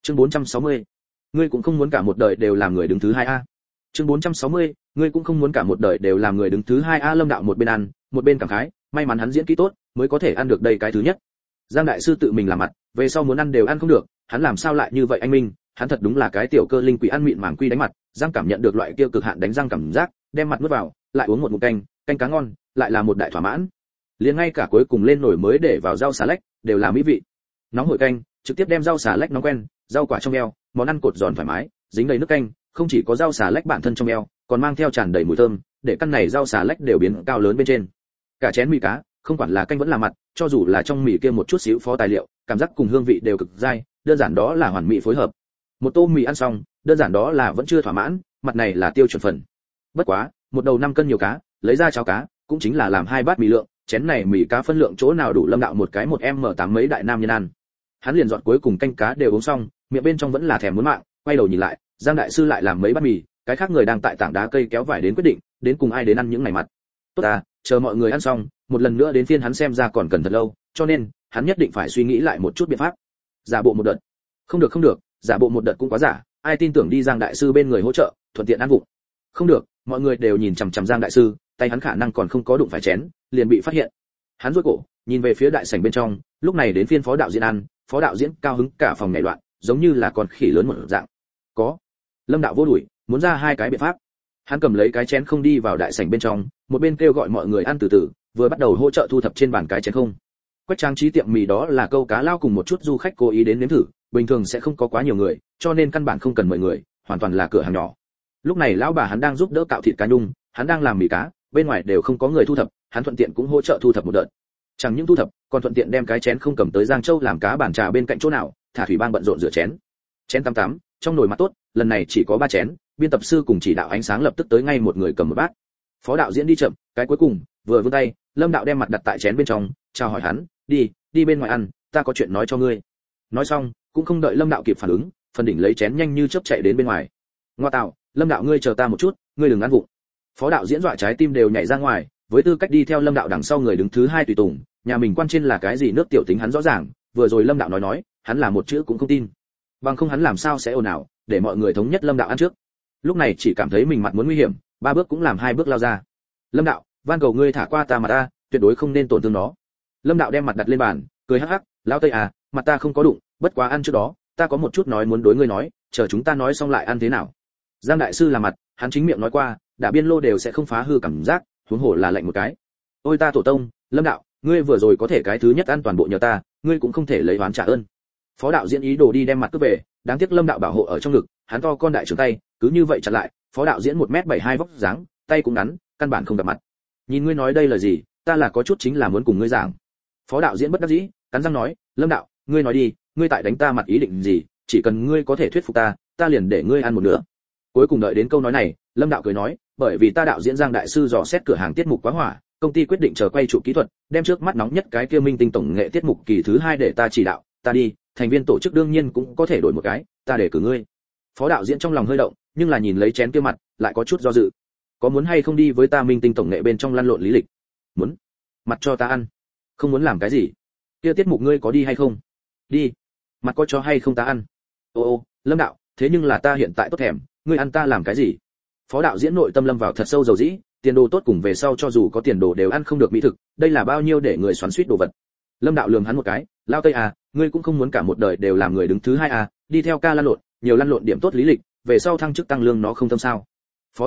Chương 460. Ngươi cũng không muốn cả một đời đều làm người đứng thứ hai a. Chương 460. Ngươi cũng không muốn cả một đời đều làm người đứng thứ hai a. Lâm Đạo một bên ăn, một bên cảm khái, may mắn hắn diễn kỹ tốt, mới có thể ăn được đây cái thứ nhất. Giang đại sư tự mình làm mặt, về sau muốn ăn đều ăn không được, hắn làm sao lại như vậy anh minh, hắn thật đúng là cái tiểu cơ linh quỷ ăn mịn màng quy đánh mặt, Giang cảm nhận được loại kia cực hạn đánh răng cảm giác, đem mặt nuốt vào, lại uống một ngụm canh, canh cá ngon, lại là một đại thỏa mãn. Liền ngay cả cuối cùng lên nổi mới để vào rau xà lách, đều là mỹ vị. Nóng hổi canh, trực tiếp đem rau xà lách nóng quen, rau quả trong eo, món ăn cột giòn thoải mái, dính đầy nước canh, không chỉ có rau xà lách bản thân trong eo, còn mang theo tràn đầy mùi thơm, để căn này rau xà lách đều biến cao lớn bên trên. Cả chén mì cá, không quản là canh vẫn là mặt, cho dù là trong mì kia một chút xíu phó tài liệu, cảm giác cùng hương vị đều cực dai, đơn giản đó là hoàn mỹ phối hợp. Một tô mì ăn xong, đơn giản đó là vẫn chưa thỏa mãn, mặt này là tiêu chuẩn phần. Bất quá, một đầu 5 cân nhiều cá, lấy ra cháo cá, cũng chính là làm 2 bát mì lượng, chén này mì cá phân lượng chỗ nào đủ Lâm Đạo một cái một M8 mấy đại nam nhân ăn. Hắn liền dọn cuối cùng canh cá đều uống xong, miệng bên trong vẫn là thèm muốn mạng, quay đầu nhìn lại, Giang đại sư lại làm mấy bát mì, cái khác người đang tại tảng đá cây kéo vải đến quyết định, đến cùng ai đến ăn những ngày mặt. Tốt à, chờ mọi người ăn xong, một lần nữa đến phiên hắn xem ra còn cần thật lâu, cho nên hắn nhất định phải suy nghĩ lại một chút biện pháp. Giả bộ một đợt. Không được, giả bộ một đợt cũng quá giả, ai tin tưởng đi Giang đại sư bên người hỗ trợ, thuận tiện ăn vụng. Không được, mọi người đều nhìn chằm chằm Giang đại sư, tay hắn khả năng còn không có đụng phải chén, liền bị phát hiện. Hắn duỗi cổ, nhìn về phía đại sảnh bên trong, lúc này đến phiên phó đạo diễn ăn, phó đạo diễn cao hứng cả phòng nhảy loạn, giống như là con khỉ lớn một dạng. Có. Lâm Đạo vô đuổi, muốn ra 2 cái biện pháp. Hắn cầm lấy cái chén không đi vào đại sảnh bên trong, một bên kêu gọi mọi người ăn từ từ, vừa bắt đầu hỗ trợ thu thập trên bàn cái chén không. Quách trang trí tiệm mì đó là câu cá lao cùng một chút du khách cố ý đến nếm thử, bình thường sẽ không có quá nhiều người, cho nên căn bản không cần mời người, hoàn toàn là cửa hàng nhỏ. Lúc này lão bà hắn đang giúp đỡ cạo thịt cá nhung, hắn đang làm mì cá, bên ngoài đều không có người thu thập, hắn thuận tiện cũng hỗ trợ thu thập một đợt. Chẳng những thu thập, còn thuận tiện đem cái chén không cầm tới Giang Châu làm cá bàn trà bên cạnh chỗ nào, thả thủy bang bận rộn rửa chén. Chén 88, trong nồi mặt tốt, lần này chỉ có 3 chén, biên tập sư cùng chỉ đạo ánh sáng lập tức tới ngay một người cầm một bát. Phó đạo diễn đi chậm, cái cuối cùng, vừa vươn tay, Lâm Đạo đem mặt đặt tại chén bên trong, chào hỏi hắn, đi bên ngoài ăn, ta có chuyện nói cho ngươi. Nói xong, cũng không đợi Lâm Đạo kịp phản ứng, phần đỉnh lấy chén nhanh như chớp chạy đến bên ngoài. Ngoa tạo, Lâm Đạo ngươi chờ ta một chút, ngươi đừng ăn vụng. Phó đạo diễn dọa trái tim đều nhảy ra ngoài, với tư cách đi theo Lâm Đạo đằng sau người đứng thứ 2 tùy tùng, nhà mình quan trên là cái gì nước tiểu tính hắn rõ ràng, vừa rồi Lâm Đạo nói, hắn là một chữ cũng không tin. Bằng không hắn làm sao sẽ ồn ào, để mọi người thống nhất Lâm Đạo ăn trước. Lúc này chỉ cảm thấy mình mặt muốn nguy hiểm, 3 bước cũng làm 2 bước lao ra. Lâm Đạo, van cầu ngươi thả qua ta mà ta, tuyệt đối không nên tổn thương nó. Lâm Đạo đem mặt đặt lên bàn, cười hắc hắc, lão Tây à, mặt ta không có đụng, bất quá ăn trước đó, ta có một chút nói muốn đối ngươi nói, chờ chúng ta nói xong lại ăn thế nào. Giang đại sư làm mặt, hắn chính miệng nói qua, đã biên lô đều sẽ không phá hư cảm giác, huống hồ là lạnh một cái. Ôi ta tổ tông, Lâm Đạo, ngươi vừa rồi có thể cái thứ nhất ăn toàn bộ nhờ ta, ngươi cũng không thể lấy oán trả ơn. Phó đạo diễn ý đồ đi đem mặt cướp về, đáng tiếc Lâm Đạo bảo hộ ở trong ngực, hắn to con đại trưởng tay, cứ như vậy chặn lại. Phó đạo diễn 1m72 vóc dáng, tay cũng ngắn, căn bản không gặp mặt. Nhìn ngươi nói đây là gì, ta là có chút chính là muốn cùng ngươi giảng. Phó đạo diễn bất đắc dĩ, cắn răng nói, Lâm Đạo, ngươi nói đi, ngươi tại đánh ta mặt ý định gì, chỉ cần ngươi có thể thuyết phục ta, ta liền để ngươi ăn một nửa. Cuối cùng đợi đến câu nói này, Lâm Đạo cười nói, bởi vì ta đạo diễn Giang đại sư dò xét cửa hàng tiết mục quá hỏa, công ty quyết định chờ quay chụp kỹ thuật, đem trước mắt nóng nhất cái kia minh tinh tổng nghệ tiết mục kỳ thứ 2 để ta chỉ đạo, ta đi, thành viên tổ chức đương nhiên cũng có thể đổi một cái, ta để cử ngươi. Phó đạo diễn trong lòng hơi động, nhưng là nhìn lấy chén kia mặt, lại có chút do dự. Có muốn hay không đi với ta minh tinh tổng nghệ bên trong lăn lộn lý lịch? Muốn. Mặt cho ta ăn. Không muốn làm cái gì? Kia tiết mục ngươi có đi hay không? Đi. Mặt có cho hay không ta ăn? Ô, Lâm Đạo, thế nhưng là ta hiện tại tốt thèm, ngươi ăn ta làm cái gì? Phó đạo diễn nội tâm lâm vào thật sâu dầu dĩ, tiền đồ tốt cùng về sau cho dù có tiền đồ đều ăn không được mỹ thực, đây là bao nhiêu để người xoắn xuýt đồ vật. Lâm Đạo lườm hắn một cái, lao Tây à, ngươi cũng không muốn cả một đời đều làm người đứng thứ 2 à, đi theo ca lăn lộn, nhiều lăn lộn điểm tốt lý lịch, về sau thăng chức tăng lương nó không tâm sao? Phó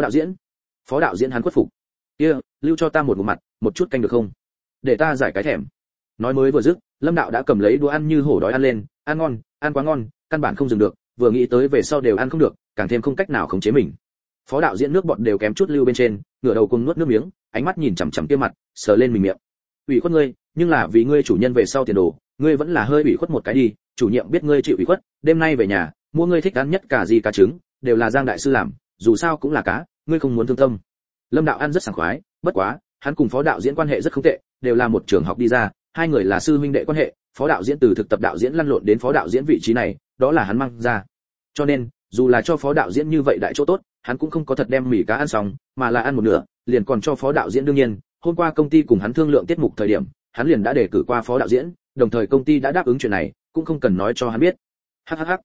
đạo diễn hắn khuất phục. Kia, lưu cho ta một ngụm mặt, một chút canh được không? Để ta giải cái thèm. Nói mới vừa dứt, Lâm Đạo đã cầm lấy đũa ăn như hổ đói ăn lên, ăn ngon, ăn quá ngon, căn bản không dừng được, vừa nghĩ tới về sau đều ăn không được, càng thêm không cách nào khống chế mình. Phó đạo diễn nước bọt đều kém chút lưu bên trên, ngửa đầu cùng nuốt nước miếng, ánh mắt nhìn chằm chằm kia mặt, sờ lên mình miệng. Ủy khuất ngươi, nhưng là vì ngươi chủ nhân về sau tiền đồ, ngươi vẫn là hơi ủy khuất một cái đi, chủ nhiệm biết ngươi chịu ủy khuất, đêm nay về nhà, mua ngươi thích ăn nhất cả gì cá trứng, đều là Giang đại sư làm, dù sao cũng là cá, ngươi không muốn thương tâm. Lâm Đạo ăn rất sảng khoái, bất quá, hắn cùng phó đạo diễn quan hệ rất không tệ, đều là một trường học đi ra, 2 người là sư huynh đệ quan hệ, phó đạo diễn từ thực tập đạo diễn lăn lộn đến phó đạo diễn vị trí này, đó là hắn mang ra. Cho nên, dù là cho phó đạo diễn như vậy đại chỗ tốt, hắn cũng không có thật đem mì cá ăn xong, mà là ăn một nửa, liền còn cho phó đạo diễn. Đương nhiên, hôm qua công ty cùng hắn thương lượng tiết mục thời điểm, hắn liền đã đề cử qua phó đạo diễn, đồng thời công ty đã đáp ứng chuyện này, cũng không cần nói cho hắn biết. Hắc.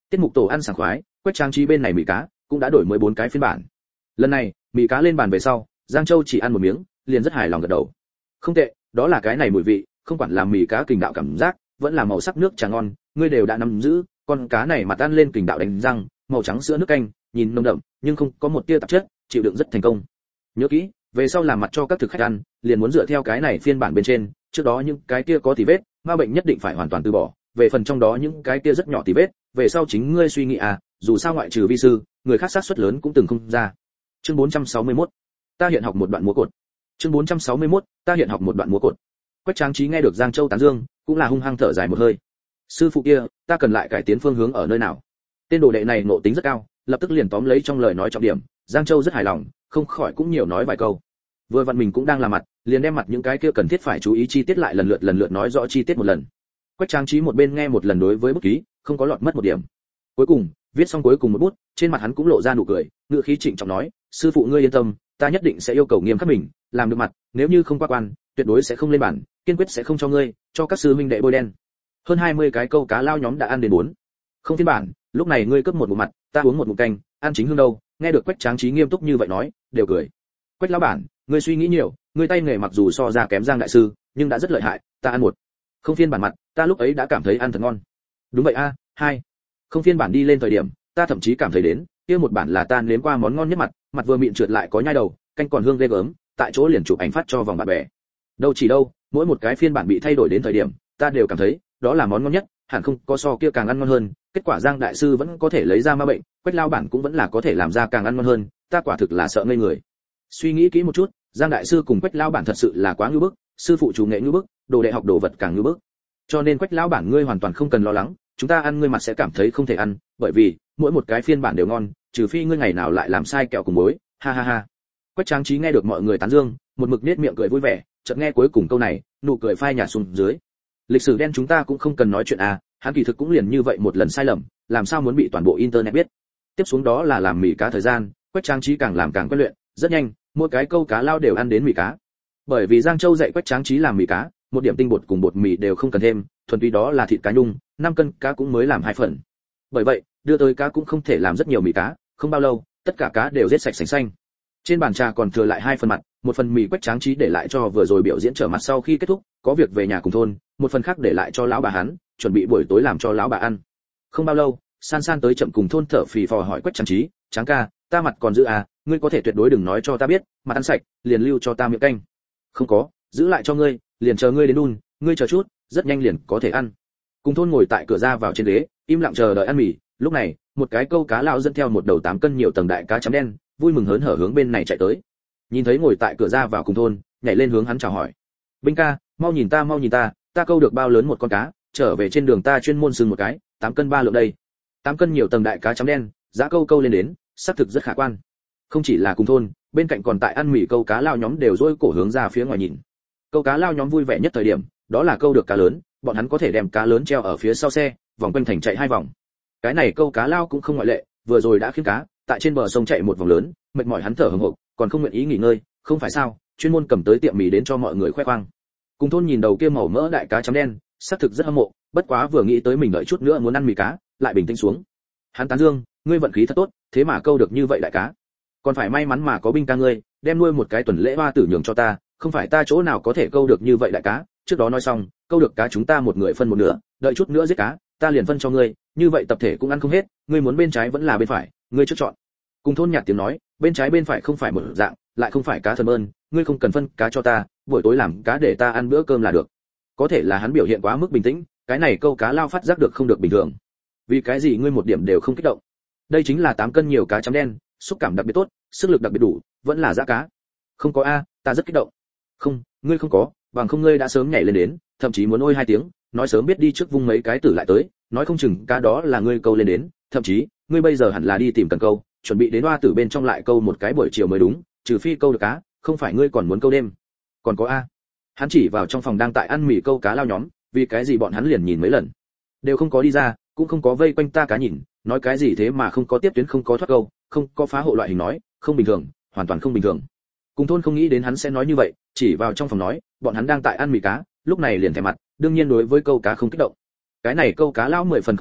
Tiết mục tổ ăn sảng khoái, Quách Trang Trí bên này mì cá cũng đã đổi mới 4 cái phiên bản. Lần này, mì cá lên bàn về sau, Giang Châu chỉ ăn một miếng, liền rất hài lòng gật đầu. Không tệ, đó là cái này mùi vị, không quản là mì cá kình đạo cảm giác, vẫn là màu sắc nước trà ngon, ngươi đều đã nắm giữ, con cá này mà tan lên kình đạo đánh răng, màu trắng sữa nước canh, nhìn nồng đậm, nhưng không có một tia tạp chất, chịu đựng rất thành công. Nhớ kỹ, về sau làm mặt cho các thực khách ăn, liền muốn dựa theo cái này phiên bản bên trên, trước đó những cái kia có tì vết, ma bệnh nhất định phải hoàn toàn từ bỏ, về phần trong đó những cái kia rất nhỏ tì vết, về sau chính ngươi suy nghĩ à, dù sao ngoại trừ vi sư, người khác sát suất lớn cũng từng không ra. Chương 461. Ta hiện học một đoạn múa cột. Chương 461. Ta hiện học một đoạn múa cột. Quách Tráng Trí nghe được Giang Châu tán dương, cũng là hung hăng thở dài một hơi. Sư phụ kia, ta cần lại cải tiến phương hướng ở nơi nào? Tên đồ đệ này ngộ tính rất cao, lập tức liền tóm lấy trong lời nói trọng điểm, Giang Châu rất hài lòng, không khỏi cũng nhiều nói vài câu. Vừa vặn mình cũng đang làm mặt, liền đem mặt những cái kia cần thiết phải chú ý chi tiết lại lần lượt nói rõ chi tiết một lần. Quách Tráng Trí một bên nghe một lần đối với bút ký, không có lọt mất một điểm. Cuối cùng, viết xong cuối cùng một bút, trên mặt hắn cũng lộ ra nụ cười, ngữ khí trịnh trọng nói, sư phụ ngươi yên tâm, ta nhất định sẽ yêu cầu nghiêm khắc mình, làm được mặt, nếu như không qua quan, tuyệt đối sẽ không lên bản, kiên quyết sẽ không cho ngươi, cho các sư huynh đệ bôi đen. Hơn 20 cái câu cá lao nhóm đã ăn đến 4. Không phiên bản, lúc này ngươi cướp một ngụm mặt, ta uống một ngụm canh, ăn chính hương đâu? Nghe được Quách Tráng Trí nghiêm túc như vậy nói, đều cười. Quách lão bản, ngươi suy nghĩ nhiều, ngươi tay nghề mặc dù so ra kém Giang đại sư, nhưng đã rất lợi hại, ta ăn một. Không phiên bản mặt, ta lúc ấy đã cảm thấy ăn thật ngon. Đúng vậy a, 2. Không phiên bản đi lên thời điểm, ta thậm chí cảm thấy đến, kia một bản là ta nếm qua món ngon nhất mặt, mặt vừa mịn trượt lại có nhai đầu, canh còn hương ghê gớm, tại chỗ liền chụp ảnh phát cho vòng bạn bè. Đâu chỉ đâu, mỗi một cái phiên bản bị thay đổi đến thời điểm, ta đều cảm thấy, đó là món ngon nhất, hẳn không có so kia càng ăn ngon hơn, kết quả Giang đại sư vẫn có thể lấy ra ma bệnh, Quách lao bản cũng vẫn là có thể làm ra càng ăn ngon hơn, ta quả thực là sợ ngây người. Suy nghĩ kỹ một chút, Giang đại sư cùng Quách lao bản thật sự là quá ngưu bức, sư phụ chủ nghệ ngưu bức, đồ đệ học đồ vật càng ngưu bức. Cho nên Quách lao bản ngươi hoàn toàn không cần lo lắng, chúng ta ăn ngươi mặt sẽ cảm thấy không thể ăn, bởi vì mỗi một cái phiên bản đều ngon, trừ phi ngươi ngày nào lại làm sai kẹo cùng muối, ha ha ha. Quách Tráng Trí nghe được mọi người tán dương, một mực nết miệng cười vui vẻ, chợt nghe cuối cùng câu này, nụ cười phai nhạt xuống dưới. Lịch sử đen chúng ta cũng không cần nói chuyện à, hắn kỳ thực cũng liền như vậy một lần sai lầm, làm sao muốn bị toàn bộ internet biết. Tiếp xuống đó là làm mì cá thời gian, Quách Tráng Trí càng làm càng quen luyện, rất nhanh, mỗi cái câu cá lao đều ăn đến mì cá. Bởi vì Giang Châu dạy Quách Tráng Trí làm mì cá, một điểm tinh bột cùng bột mì đều không cần thêm, thuần túy đó là thịt cá nhung, 5 cân cá cũng mới làm 2 phần. Bởi vậy, đưa tới cá cũng không thể làm rất nhiều mì cá, không bao lâu, tất cả cá đều giết sạch sành xanh. Trên bàn trà còn thừa lại 2 phần mặt, một phần mì Quách Tráng Trí để lại cho vừa rồi biểu diễn trở mặt sau khi kết thúc, có việc về nhà cùng thôn, một phần khác để lại cho lão bà hắn, chuẩn bị buổi tối làm cho lão bà ăn. Không bao lâu, San San tới chậm cùng thôn thở phì phò hỏi Quách Tráng Trí, "Tráng ca, ta mặt còn giữ à, ngươi có thể tuyệt đối đừng nói cho ta biết, mặt ăn sạch, liền lưu cho ta miệng canh." "Không có, giữ lại cho ngươi, liền chờ ngươi đến đun, ngươi chờ chút, rất nhanh liền có thể ăn." Cùng thôn ngồi tại cửa ra vào trên ghế, im lặng chờ đợi ăn mì, lúc này, một cái câu cá lao dẫn theo một đầu 8 cân nhiều tầng đại cá chấm đen, vui mừng hớn hở hướng bên này chạy tới. Nhìn thấy ngồi tại cửa ra vào cùng thôn, nhảy lên hướng hắn chào hỏi. "Binh ca, mau nhìn ta, ta câu được bao lớn một con cá, trở về trên đường ta chuyên môn sừng một cái, 8 cân 3 lượng đây." 8 cân nhiều tầng đại cá chấm đen, giá câu lên đến, xác thực rất khả quan. Không chỉ là cùng thôn, bên cạnh còn tại ăn mì câu cá lao nhóm đều rôi cổ hướng ra phía ngoài nhìn. Câu cá lao nhóm vui vẻ nhất thời điểm, đó là câu được cá lớn, bọn hắn có thể đem cá lớn treo ở phía sau xe, vòng quanh thành chạy 2 vòng. Cái này câu cá lao cũng không ngoại lệ, vừa rồi đã khiêng cá, tại trên bờ sông chạy một vòng lớn, mệt mỏi hắn thở hổn hộc, còn không nguyện ý nghỉ ngơi, không phải sao, chuyên môn cầm tới tiệm mì đến cho mọi người khoe khoang. Cùng thôn nhìn đầu kia màu mỡ đại cá chấm đen, xác thực rất hâm mộ, bất quá vừa nghĩ tới mình đợi chút nữa muốn ăn mì cá, lại bình tĩnh xuống. Hắn tán dương, ngươi vận khí thật tốt, thế mà câu được như vậy đại cá. Còn phải may mắn mà có Binh ca ngươi, đem nuôi một cái tuần lễ hoa tử nhường cho ta, không phải ta chỗ nào có thể câu được như vậy đại cá. Trước đó nói xong, câu được cá chúng ta một người phân một nửa, đợi chút nữa giết cá, ta liền phân cho ngươi, như vậy tập thể cũng ăn không hết, ngươi muốn bên trái vẫn là bên phải, ngươi trước chọn. Cùng thôn nhạt tiếng nói, bên trái bên phải không phải một dạng, lại không phải cá thần ơn, ngươi không cần phân cá cho ta, buổi tối làm cá để ta ăn bữa cơm là được. Có thể là hắn biểu hiện quá mức bình tĩnh, cái này câu cá lao phát giác được không được bình thường. Vì cái gì ngươi một điểm đều không kích động? Đây chính là 8 cân nhiều cá chấm đen, xúc cảm đặc biệt tốt, sức lực đặc biệt đủ, vẫn là dã cá. Không có a, ta rất kích động. Không, ngươi không có, bằng không ngươi đã sớm nhảy lên đến, thậm chí muốn ôi 2 tiếng, nói sớm biết đi trước vung mấy cái tử lại tới, nói không chừng cá đó là ngươi câu lên đến, thậm chí, ngươi bây giờ hẳn là đi tìm cần câu, chuẩn bị đến hoa tử bên trong lại câu một cái buổi chiều mới đúng, trừ phi câu được cá, không phải ngươi còn muốn câu đêm. Còn có a. Hắn chỉ vào trong phòng đang tại ăn mì câu cá lao nhóm, vì cái gì bọn hắn liền nhìn mấy lần, đều không có đi ra, cũng không có vây quanh ta cá nhìn, nói cái gì thế mà không có tiếp tuyến, không có thoát câu, không có phá hộ loại hình nói, không bình thường, hoàn toàn không bình thường. Cùng thôn không nghĩ đến hắn sẽ nói như vậy, chỉ vào trong phòng nói, bọn hắn đang tại ăn mì cá, lúc này liền thèm mặt, đương nhiên đối với câu cá không kích động. Cái này câu cá lao 10 phần không hiểu,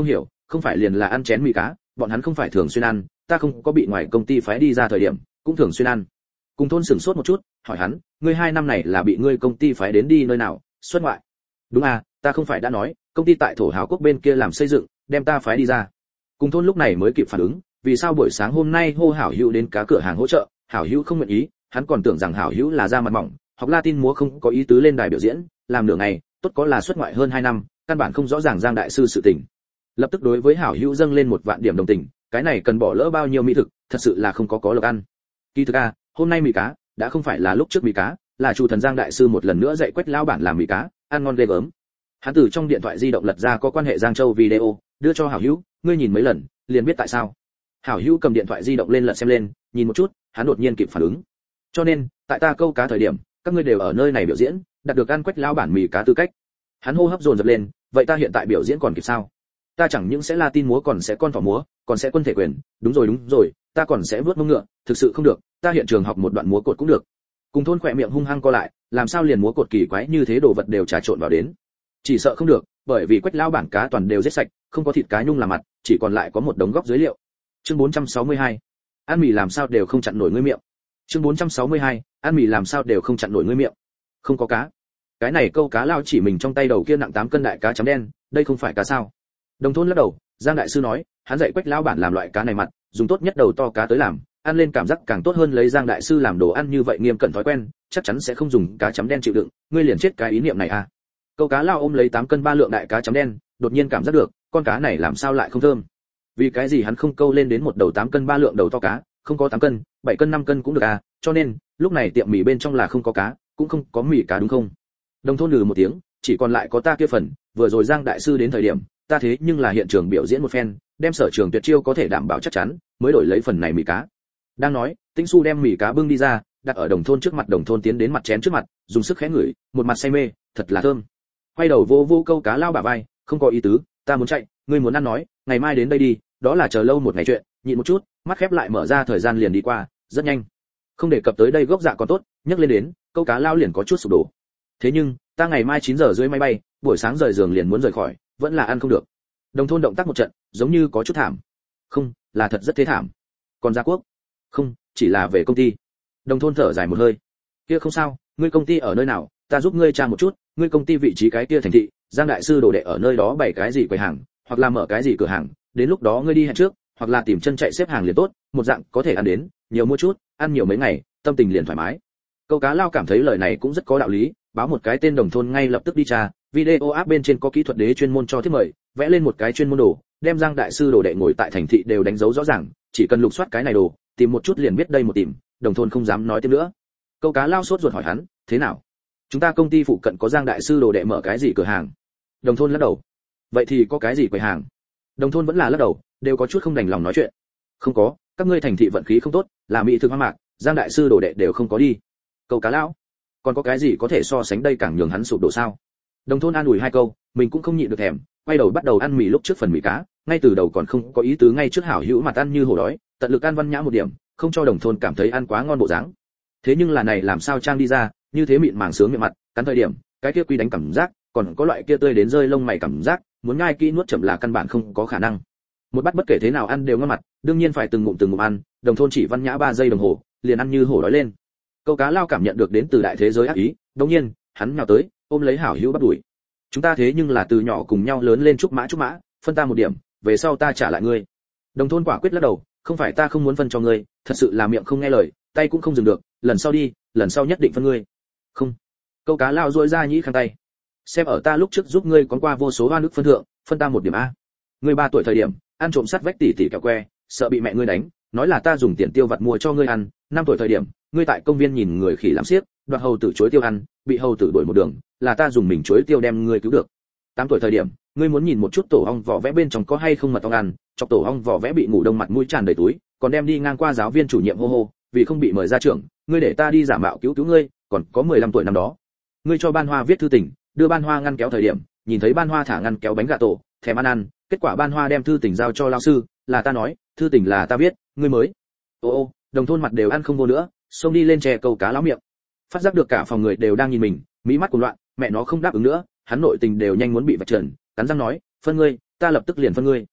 không phải liền là ăn chén mì cá, bọn hắn không phải thường xuyên ăn, ta không có bị ngoài công ty phái đi ra thời điểm cũng thường xuyên ăn. Cùng thôn sửng sốt một chút, hỏi hắn, ngươi 2 năm này là bị ngươi công ty phái đến đi nơi nào, xuất ngoại? Đúng à, ta không phải đã nói, công ty tại Thổ Hào Quốc bên kia làm xây dựng, đem ta phái đi ra. Cùng thôn lúc này mới kịp phản ứng, vì sao buổi sáng hôm nay hô Hảo Hữu đến cá cửa hàng hỗ trợ, Hảo Hữu không nguyện ý, hắn còn tưởng rằng Hảo Hữu là da mặt mỏng, học Latin múa không có ý tứ lên đài biểu diễn, làm nửa ngày, tốt có là xuất ngoại hơn 2 năm, căn bản không rõ ràng Giang đại sư sự tình. Lập tức đối với Hảo Hữu dâng lên 1 vạn điểm đồng tình, cái này cần bỏ lỡ bao nhiêu mỹ thực, thật sự là không có lộc ăn. Kỳ thực a, hôm nay mì cá đã không phải là lúc trước mì cá, là chủ thần Giang đại sư một lần nữa dạy Quách lão bản làm mì cá, ăn ngon ghê gớm. Hắn từ trong điện thoại di động lật ra có quan hệ Giang Châu video, đưa cho Hảo Hữu, ngươi nhìn mấy lần, liền biết tại sao. Hảo Hữu cầm điện thoại di động lên lật xem lên, nhìn một chút, hắn đột nhiên kịp phản ứng. Cho nên, tại ta câu cá thời điểm, các ngươi đều ở nơi này biểu diễn, đạt được ăn Quách lão bản mì cá tư cách. Hắn hô hấp dồn dập lên, vậy ta hiện tại biểu diễn còn kịp sao? Ta chẳng những sẽ Latin múa còn sẽ con thỏ múa, còn sẽ quân thể quyền, đúng rồi, ta còn sẽ vớt mông ngựa, thực sự không được, ta hiện trường học một đoạn múa cột cũng được. Cùng thôn khỏe miệng hung hăng co lại, làm sao liền múa cột kỳ quái như thế đồ vật đều trà trộn vào đến. Chỉ sợ không được, bởi vì Quách lão bản cá toàn đều giết sạch, không có thịt cá nhung làm mặt, chỉ còn lại có một đống góc dưới liệu. Chương 462. Ăn mì làm sao đều không chặn nổi ngươi miệng. Chương 462. Ăn mì làm sao đều không chặn nổi ngươi miệng. Không có cá. Cái này câu cá lao chỉ mình trong tay đầu kia nặng 8 cân đại cá chấm đen, đây không phải cá sao? Đồng thôn lắc đầu, Giang đại sư nói, hắn dạy Quách lão bản làm loại cá này mặt, dùng tốt nhất đầu to cá tới làm, ăn lên cảm giác càng tốt hơn. Lấy Giang đại sư làm đồ ăn như vậy nghiêm cẩn thói quen, chắc chắn sẽ không dùng cá chấm đen chịu đựng, ngươi liền chết cái ý niệm này à. Câu cá lao ôm lấy 8 cân 3 lượng đại cá chấm đen, đột nhiên cảm giác được, con cá này làm sao lại không thơm. Vì cái gì hắn không câu lên đến một đầu 8 cân 3 lượng đầu to cá, không có 8 cân, 7 cân 5 cân cũng được à, cho nên, lúc này tiệm mì bên trong là không có cá, cũng không có mì cá đúng không? Đồng thôn lừ một tiếng, chỉ còn lại có ta kia phần, vừa rồi Giang đại sư đến thời điểm, ta thế nhưng là hiện trường biểu diễn một phen, đem sở trường tuyệt chiêu có thể đảm bảo chắc chắn, mới đổi lấy phần này mì cá. Đang nói, Tĩnh Xu đem mì cá bưng đi ra, đặt ở đồng thôn trước mặt. Đồng thôn tiến đến mặt chén trước mặt, dùng sức khẽ ngửi, một mặt say mê, thật là thơm. Quay đầu vô câu cá lao bả vai, không có ý tứ, ta muốn chạy, ngươi muốn ăn nói, ngày mai đến đây đi, đó là chờ lâu một ngày chuyện, nhịn một chút, mắt khép lại mở ra thời gian liền đi qua, rất nhanh. Không đề cập tới đây gốc dạ còn tốt, nhấc lên đến, câu cá lao liền có chút sụp đổ. Thế nhưng, ta ngày mai 9 giờ rưỡi máy bay, buổi sáng rời giường liền muốn rời khỏi, vẫn là ăn không được. Đồng thôn động tác một trận, giống như có chút thảm. Không, là thật rất thế thảm. Còn gia quốc? Không, chỉ là về công ty. Đồng thôn thở dài một hơi. Kia không sao, ngươi công ty ở nơi nào, ta giúp ngươi tra một chút, ngươi công ty vị trí cái kia thành thị, Giang đại sư đồ đệ ở nơi đó bày cái gì quầy hàng, hoặc là mở cái gì cửa hàng, đến lúc đó ngươi đi hẹn trước, hoặc là tìm chân chạy xếp hàng liền tốt, một dạng có thể ăn đến, nhiều mua chút, ăn nhiều mấy ngày, tâm tình liền thoải mái. Câu cá lao cảm thấy lời này cũng rất có đạo lý, báo một cái tên đồng thôn ngay lập tức đi tra, video app bên trên có kỹ thuật đế chuyên môn cho thiết mời, vẽ lên một cái chuyên môn đồ, đem Giang đại sư đồ đệ ngồi tại thành thị đều đánh dấu rõ ràng, chỉ cần lục soát cái này đồ, tìm một chút liền biết đây một tìm. Đồng thôn không dám nói thêm nữa. Câu cá lao sốt ruột hỏi hắn, thế nào? Chúng ta công ty phụ cận có Giang đại sư đồ đệ mở cái gì cửa hàng? Đồng thôn lắc đầu. Vậy thì có cái gì quầy hàng? Đồng thôn vẫn là lắc đầu, đều có chút không đành lòng nói chuyện. Không có, các ngươi thành thị vận khí không tốt, là mỹ thực hoang mạc, Giang đại sư đồ đệ đều không có đi. Câu cá lão, còn có cái gì có thể so sánh đây càng nhường hắn sụp đổ sao? Đồng thôn an ủi 2 câu, mình cũng không nhịn được thèm, quay đầu bắt đầu ăn mì. Lúc trước phần mì cá, ngay từ đầu còn không có ý tứ, ngay trước Hảo Hữu mặt ăn như hổ đói, tận lực ăn văn nhã một điểm, không cho đồng thôn cảm thấy ăn quá ngon bộ dáng. Thế nhưng là này làm sao trang đi ra, như thế mịn màng sướng miệng mặt, cắn thời điểm, cái kia quy đánh cảm giác, còn có loại kia tươi đến rơi lông mày cảm giác, muốn nhai kỹ nuốt chậm là căn bản không có khả năng. Một bát bất kể thế nào ăn đều ngon mặt, đương nhiên phải từng ngụm ăn, đồng thôn chỉ văn nhã 3 giây đồng hồ, liền ăn như hổ đói lên. Câu cá lao cảm nhận được đến từ đại thế giới ác ý, đương nhiên, hắn nhào tới, ôm lấy Hảo Hữu bắt đuổi. Chúng ta thế nhưng là từ nhỏ cùng nhau lớn lên, trúc mã, phân ta một điểm, về sau ta trả lại ngươi. Đồng thôn quả quyết lắc đầu, không phải ta không muốn phân cho ngươi, thật sự là miệng không nghe lời, tay cũng không dừng được, lần sau đi, lần sau nhất định phân ngươi. Không. Câu cá lao duỗi ra nhĩ khang tay. Xem ở ta lúc trước giúp ngươi con qua vô số oan ức phân thượng, phân ta một điểm a. Ngươi 3 tuổi thời điểm, ăn trộm sắt vách tỉ kẹo que, sợ bị mẹ ngươi đánh, nói là ta dùng tiền tiêu vặt mua cho ngươi ăn. 5 tuổi thời điểm, ngươi tại công viên nhìn người khỉ làm xiếc, đoạt hầu tử chuối tiêu ăn, bị hầu tử đuổi một đường, là ta dùng mình chuối tiêu đem ngươi cứu được. 8 tuổi thời điểm, ngươi muốn nhìn một chút tổ ong vỏ vẽ bên trong có hay không mật ong ăn, chọc tổ ong vỏ vẽ bị ngủ đông mặt mũi tràn đầy túi, còn đem đi ngang qua giáo viên chủ nhiệm hô hô, vì không bị mời ra trường, ngươi để ta đi giả mạo cứu ngươi. Còn có 15 tuổi năm đó, ngươi cho Ban Hoa viết thư tình, đưa Ban Hoa ngăn kéo thời điểm, nhìn thấy Ban Hoa thả ngăn kéo bánh gà tổ, thèm ăn, kết quả Ban Hoa đem thư tình giao cho lão sư, là ta nói, thư tình là ta viết, ngươi mới. Ô, đồng thôn mặt đều ăn không vô nữa, xông đi lên chè câu cá láo miệng. Phát giác được cả phòng người đều đang nhìn mình, mỹ mắt cuồng loạn, mẹ nó không đáp ứng nữa, hắn nội tình đều nhanh muốn bị vạch trần, cắn răng nói, phân ngươi, ta lập tức liền phân ngươi.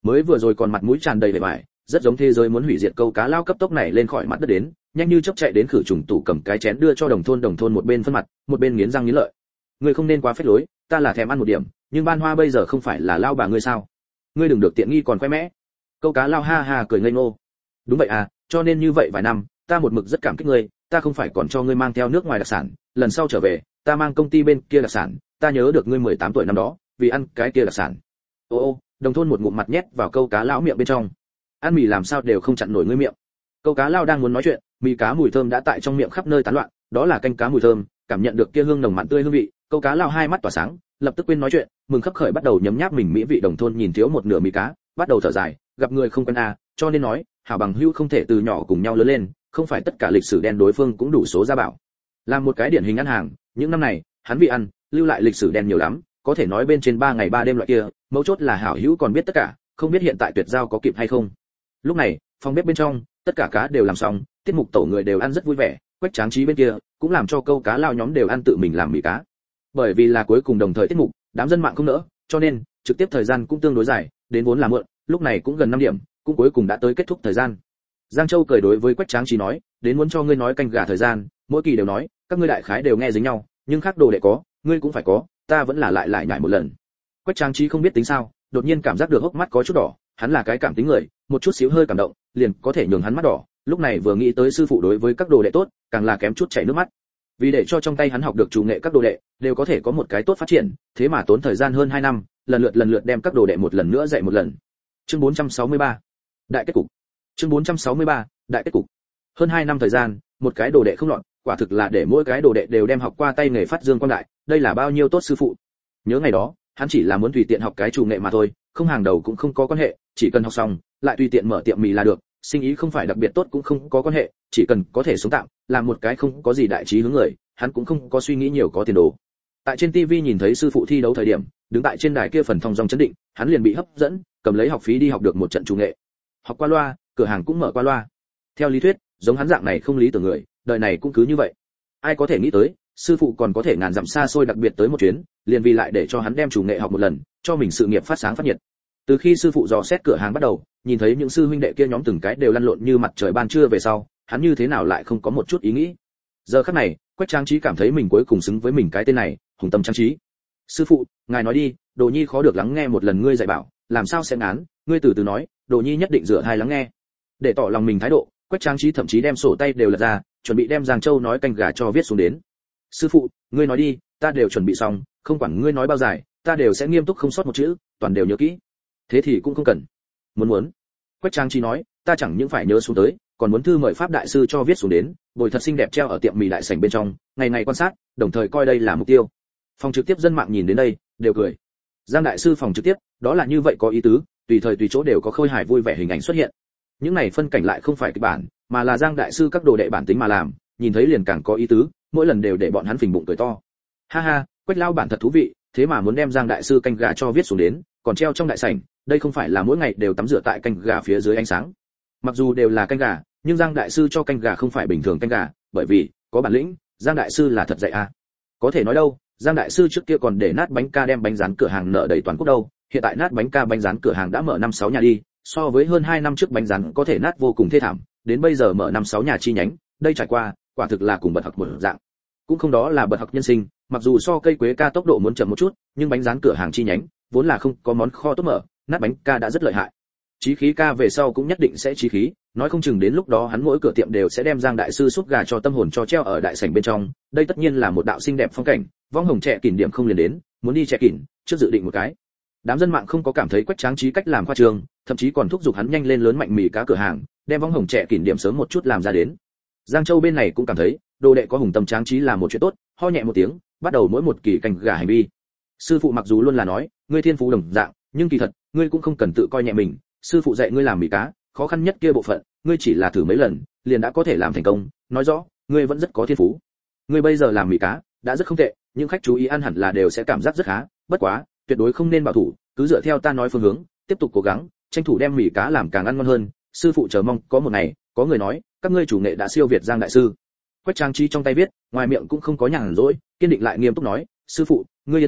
Mới vừa rồi còn mặt mũi tràn đầy vẻ vải, rất giống thế giới muốn hủy diệt câu cá lao cấp tốc này lên khỏi mặt đất đến, nhanh như chớp chạy đến khử trùng tủ cầm cái chén đưa cho đồng thôn một bên phân mặt, một bên nghiến răng nghiến lợi. Ngươi không nên quá phết lối, ta là thèm ăn một điểm, nhưng Ban Hoa bây giờ không phải là lao bà ngươi sao? Ngươi đừng được tiện nghi còn khoe mẽ. Câu cá lao ha ha cười ngây ngô. Đúng vậy à, cho nên như vậy vài năm, ta một mực rất cảm kích ngươi, ta không phải còn cho ngươi mang theo nước ngoài đặc sản, lần sau trở về, ta mang công ty bên kia đặc sản, ta nhớ được ngươi 18 tuổi năm đó, vì ăn cái kia đặc sản. Ô, đồng thôn một ngụm mặt nhét vào câu cá lão miệng bên trong. Ăn mì làm sao đều không chặn nổi ngươi miệng. Câu cá lao đang muốn nói chuyện, mì cá mùi thơm đã tại trong miệng khắp nơi tán loạn, đó là canh cá mùi thơm, cảm nhận được kia hương nồng mặn tươi hương vị, câu cá lao hai mắt tỏa sáng, lập tức quên nói chuyện, mừng khấp khởi bắt đầu nhấm nháp mình mỹ vị. Đồng thôn nhìn thiếu một nửa mì cá, bắt đầu thở dài, gặp người không quen à, cho nên nói, hảo bằng hữu không thể từ nhỏ cùng nhau lớn lên, không phải tất cả lịch sử đen đối phương cũng đủ số ra bảo. Làm một cái điển hình ăn hàng, những năm này, hắn vì ăn, lưu lại lịch sử đen nhiều lắm, có thể nói bên trên 3 ngày 3 đêm loại kia, mấu chốt là hảo hữu còn biết tất cả, không biết hiện tại tuyệt giao có kịp hay không. Lúc này, phòng bếp bên trong, tất cả cá đều làm xong, tiết mục tổ người đều ăn rất vui vẻ, Quách Tráng Trí bên kia cũng làm cho câu cá lao nhóm đều ăn tự mình làm mì cá. Bởi vì là cuối cùng đồng thời tiết mục, đám dân mạng không nỡ, cho nên trực tiếp thời gian cũng tương đối dài, đến vốn là muộn, lúc này cũng gần 5 điểm, cũng cuối cùng đã tới kết thúc thời gian. Giang Châu cười đối với Quách Tráng Trí nói, đến muốn cho ngươi nói canh gà thời gian, mỗi kỳ đều nói, các ngươi đại khái đều nghe dính nhau, nhưng khác đồ đệ có, ngươi cũng phải có, ta vẫn là lại nhải một lần. Quách Tráng Trí không biết tính sao, đột nhiên cảm giác được hốc mắt có chút đỏ, hắn là cái cảm tính người, một chút xíu hơi cảm động, liền có thể nhường hắn mắt đỏ, lúc này vừa nghĩ tới sư phụ đối với các đồ đệ tốt, càng là kém chút chảy nước mắt. Vì để cho trong tay hắn học được chủ nghệ các đồ đệ đều có thể có một cái tốt phát triển, thế mà tốn thời gian hơn 2 năm, lần lượt đem các đồ đệ một lần nữa dạy một lần. Chương 463. Đại kết cục. Chương 463. Đại kết cục. Hơn 2 năm thời gian, một cái đồ đệ không lọt, quả thực là để mỗi cái đồ đệ đều đem học qua tay nghề phát dương quang đại, đây là bao nhiêu tốt sư phụ. Nhớ ngày đó, hắn chỉ là muốn tùy tiện học cái chủ nghệ mà thôi, không hàng đầu cũng không có quan hệ, chỉ cần học xong, lại tùy tiện mở tiệm mì là được, sinh ý không phải đặc biệt tốt cũng không có quan hệ, chỉ cần có thể sống tạm, làm một cái không có gì đại trí hướng người, hắn cũng không có suy nghĩ nhiều có tiền đồ. Tại trên TV nhìn thấy sư phụ thi đấu thời điểm, đứng tại trên đài kia phần thong dong chấn định, hắn liền bị hấp dẫn, cầm lấy học phí đi học được một trận chủ nghệ. Học qua loa, cửa hàng cũng mở qua loa. Theo lý thuyết, giống hắn dạng này không lý tưởng người, đời này cũng cứ như vậy. Ai có thể nghĩ tới, sư phụ còn có thể ngàn dặm xa xôi đặc biệt tới một chuyến, liền vì lại để cho hắn đem chủ nghệ học một lần, cho mình sự nghiệp phát sáng phát nhiệt. Từ khi sư phụ dò xét cửa hàng bắt đầu, nhìn thấy những sư huynh đệ kia nhóm từng cái đều lăn lộn như mặt trời ban trưa về sau, hắn như thế nào lại không có một chút ý nghĩ. Giờ khắc này, Quách Tráng Trí cảm thấy mình cuối cùng xứng với mình cái tên này, Hùng Tâm Tráng Trí. Sư phụ, ngài nói đi, Đồ Nhi khó được lắng nghe một lần ngươi dạy bảo, làm sao sẽ ngán, ngươi từ từ nói, Đồ Nhi nhất định rửa hai lắng nghe. Để tỏ lòng mình thái độ, Quách Tráng Trí thậm chí đem sổ tay đều lật ra, chuẩn bị đem Giang Châu nói canh gà cho viết xuống đến. Sư phụ, ngươi nói đi, ta đều chuẩn bị xong, không quản ngươi nói bao dài, ta đều sẽ nghiêm túc không sót một chữ, toàn đều nhớ kỹ. Thế thì cũng không cần. Muốn. Quách Tráng Trí nói, ta chẳng những phải nhớ xuống tới, còn muốn thư mời pháp đại sư cho viết xuống đến, bồi thật xinh đẹp treo ở tiệm mì đại sảnh bên trong, ngày ngày quan sát, đồng thời coi đây là mục tiêu. Phòng trực tiếp dân mạng nhìn đến đây, đều cười. Giang đại sư phòng trực tiếp, đó là như vậy có ý tứ, tùy thời tùy chỗ đều có khôi hài vui vẻ hình ảnh xuất hiện. Những này phân cảnh lại không phải kịch bản, mà là Giang đại sư các đồ đệ bản tính mà làm, nhìn thấy liền càng có ý tứ, mỗi lần đều để bọn hắn phình bụng cười to. Ha ha, Quách lao bản thật thú vị, thế mà muốn đem Giang đại sư canh gà cho viết xuống đến, còn treo trong đại sảnh, đây không phải là mỗi ngày đều tắm rửa tại canh gà phía dưới ánh sáng. Mặc dù đều là canh gà, nhưng Giang đại sư cho canh gà không phải bình thường canh gà, bởi vì có bản lĩnh, Giang đại sư là thật dạy à. Có thể nói đâu, Giang đại sư trước kia còn để nát bánh ca đem bánh rán cửa hàng nợ đầy toàn quốc đâu, hiện tại nát bánh ca bánh rán cửa hàng đã mở 5-6 nhà đi, so với hơn 2 năm trước bánh rán có thể nát vô cùng thê thảm, đến bây giờ mở 5-6 nhà chi nhánh, đây trải qua, quả thực là cùng bật học một dạng. Cũng không đó là bật học nhân sinh, mặc dù so cây quế ca tốc độ muốn chậm một chút, nhưng bánh rán cửa hàng chi nhánh vốn là không có món kho tốt mở, nát bánh ca đã rất lợi hại. Chí khí ca về sau cũng nhất định sẽ chí khí, nói không chừng đến lúc đó hắn mỗi cửa tiệm đều sẽ đem Giang đại sư xúc gà cho tâm hồn cho treo ở đại sảnh bên trong, đây tất nhiên là một đạo xinh đẹp phong cảnh, vong hồng trẻ kỷ điểm không liền đến, muốn đi trẻ kỷ, trước dự định một cái. Đám dân mạng không có cảm thấy Quách Tráng Trí cách làm khoa trương, thậm chí còn thúc giục hắn nhanh lên lớn mạnh mì cá cửa hàng, đem vong hồng trẻ kỷ điểm sớm một chút làm ra đến. Giang Châu bên này cũng cảm thấy, đồ đệ có Hùng Tâm Tráng Trí là một chuyện tốt, ho nhẹ một tiếng, bắt đầu mỗi một kỳ canh gà hành vi. Sư phụ mặc dù luôn là nói, ngươi thiên phú đồng dạng, nhưng kỳ thật, ngươi cũng không cần tự coi nhẹ mình, sư phụ dạy ngươi làm mì cá, khó khăn nhất kia bộ phận, ngươi chỉ là thử mấy lần, liền đã có thể làm thành công, nói rõ, ngươi vẫn rất có thiên phú. Ngươi bây giờ làm mì cá, đã rất không tệ, những khách chú ý ăn hẳn là đều sẽ cảm giác rất khá, bất quá, tuyệt đối không nên bảo thủ, cứ dựa theo ta nói phương hướng, tiếp tục cố gắng, tranh thủ đem mì cá làm càng ăn ngon hơn, sư phụ chờ mong có một ngày, có người nói, các ngươi chủ nghệ đã siêu việt Giang đại sư. Quách Tráng Trí trong tay viết, ngoài miệng cũng không có nhàn rỗi, kiên định lại nghiêm túc nói, sư phụ, ngươi yên tâm,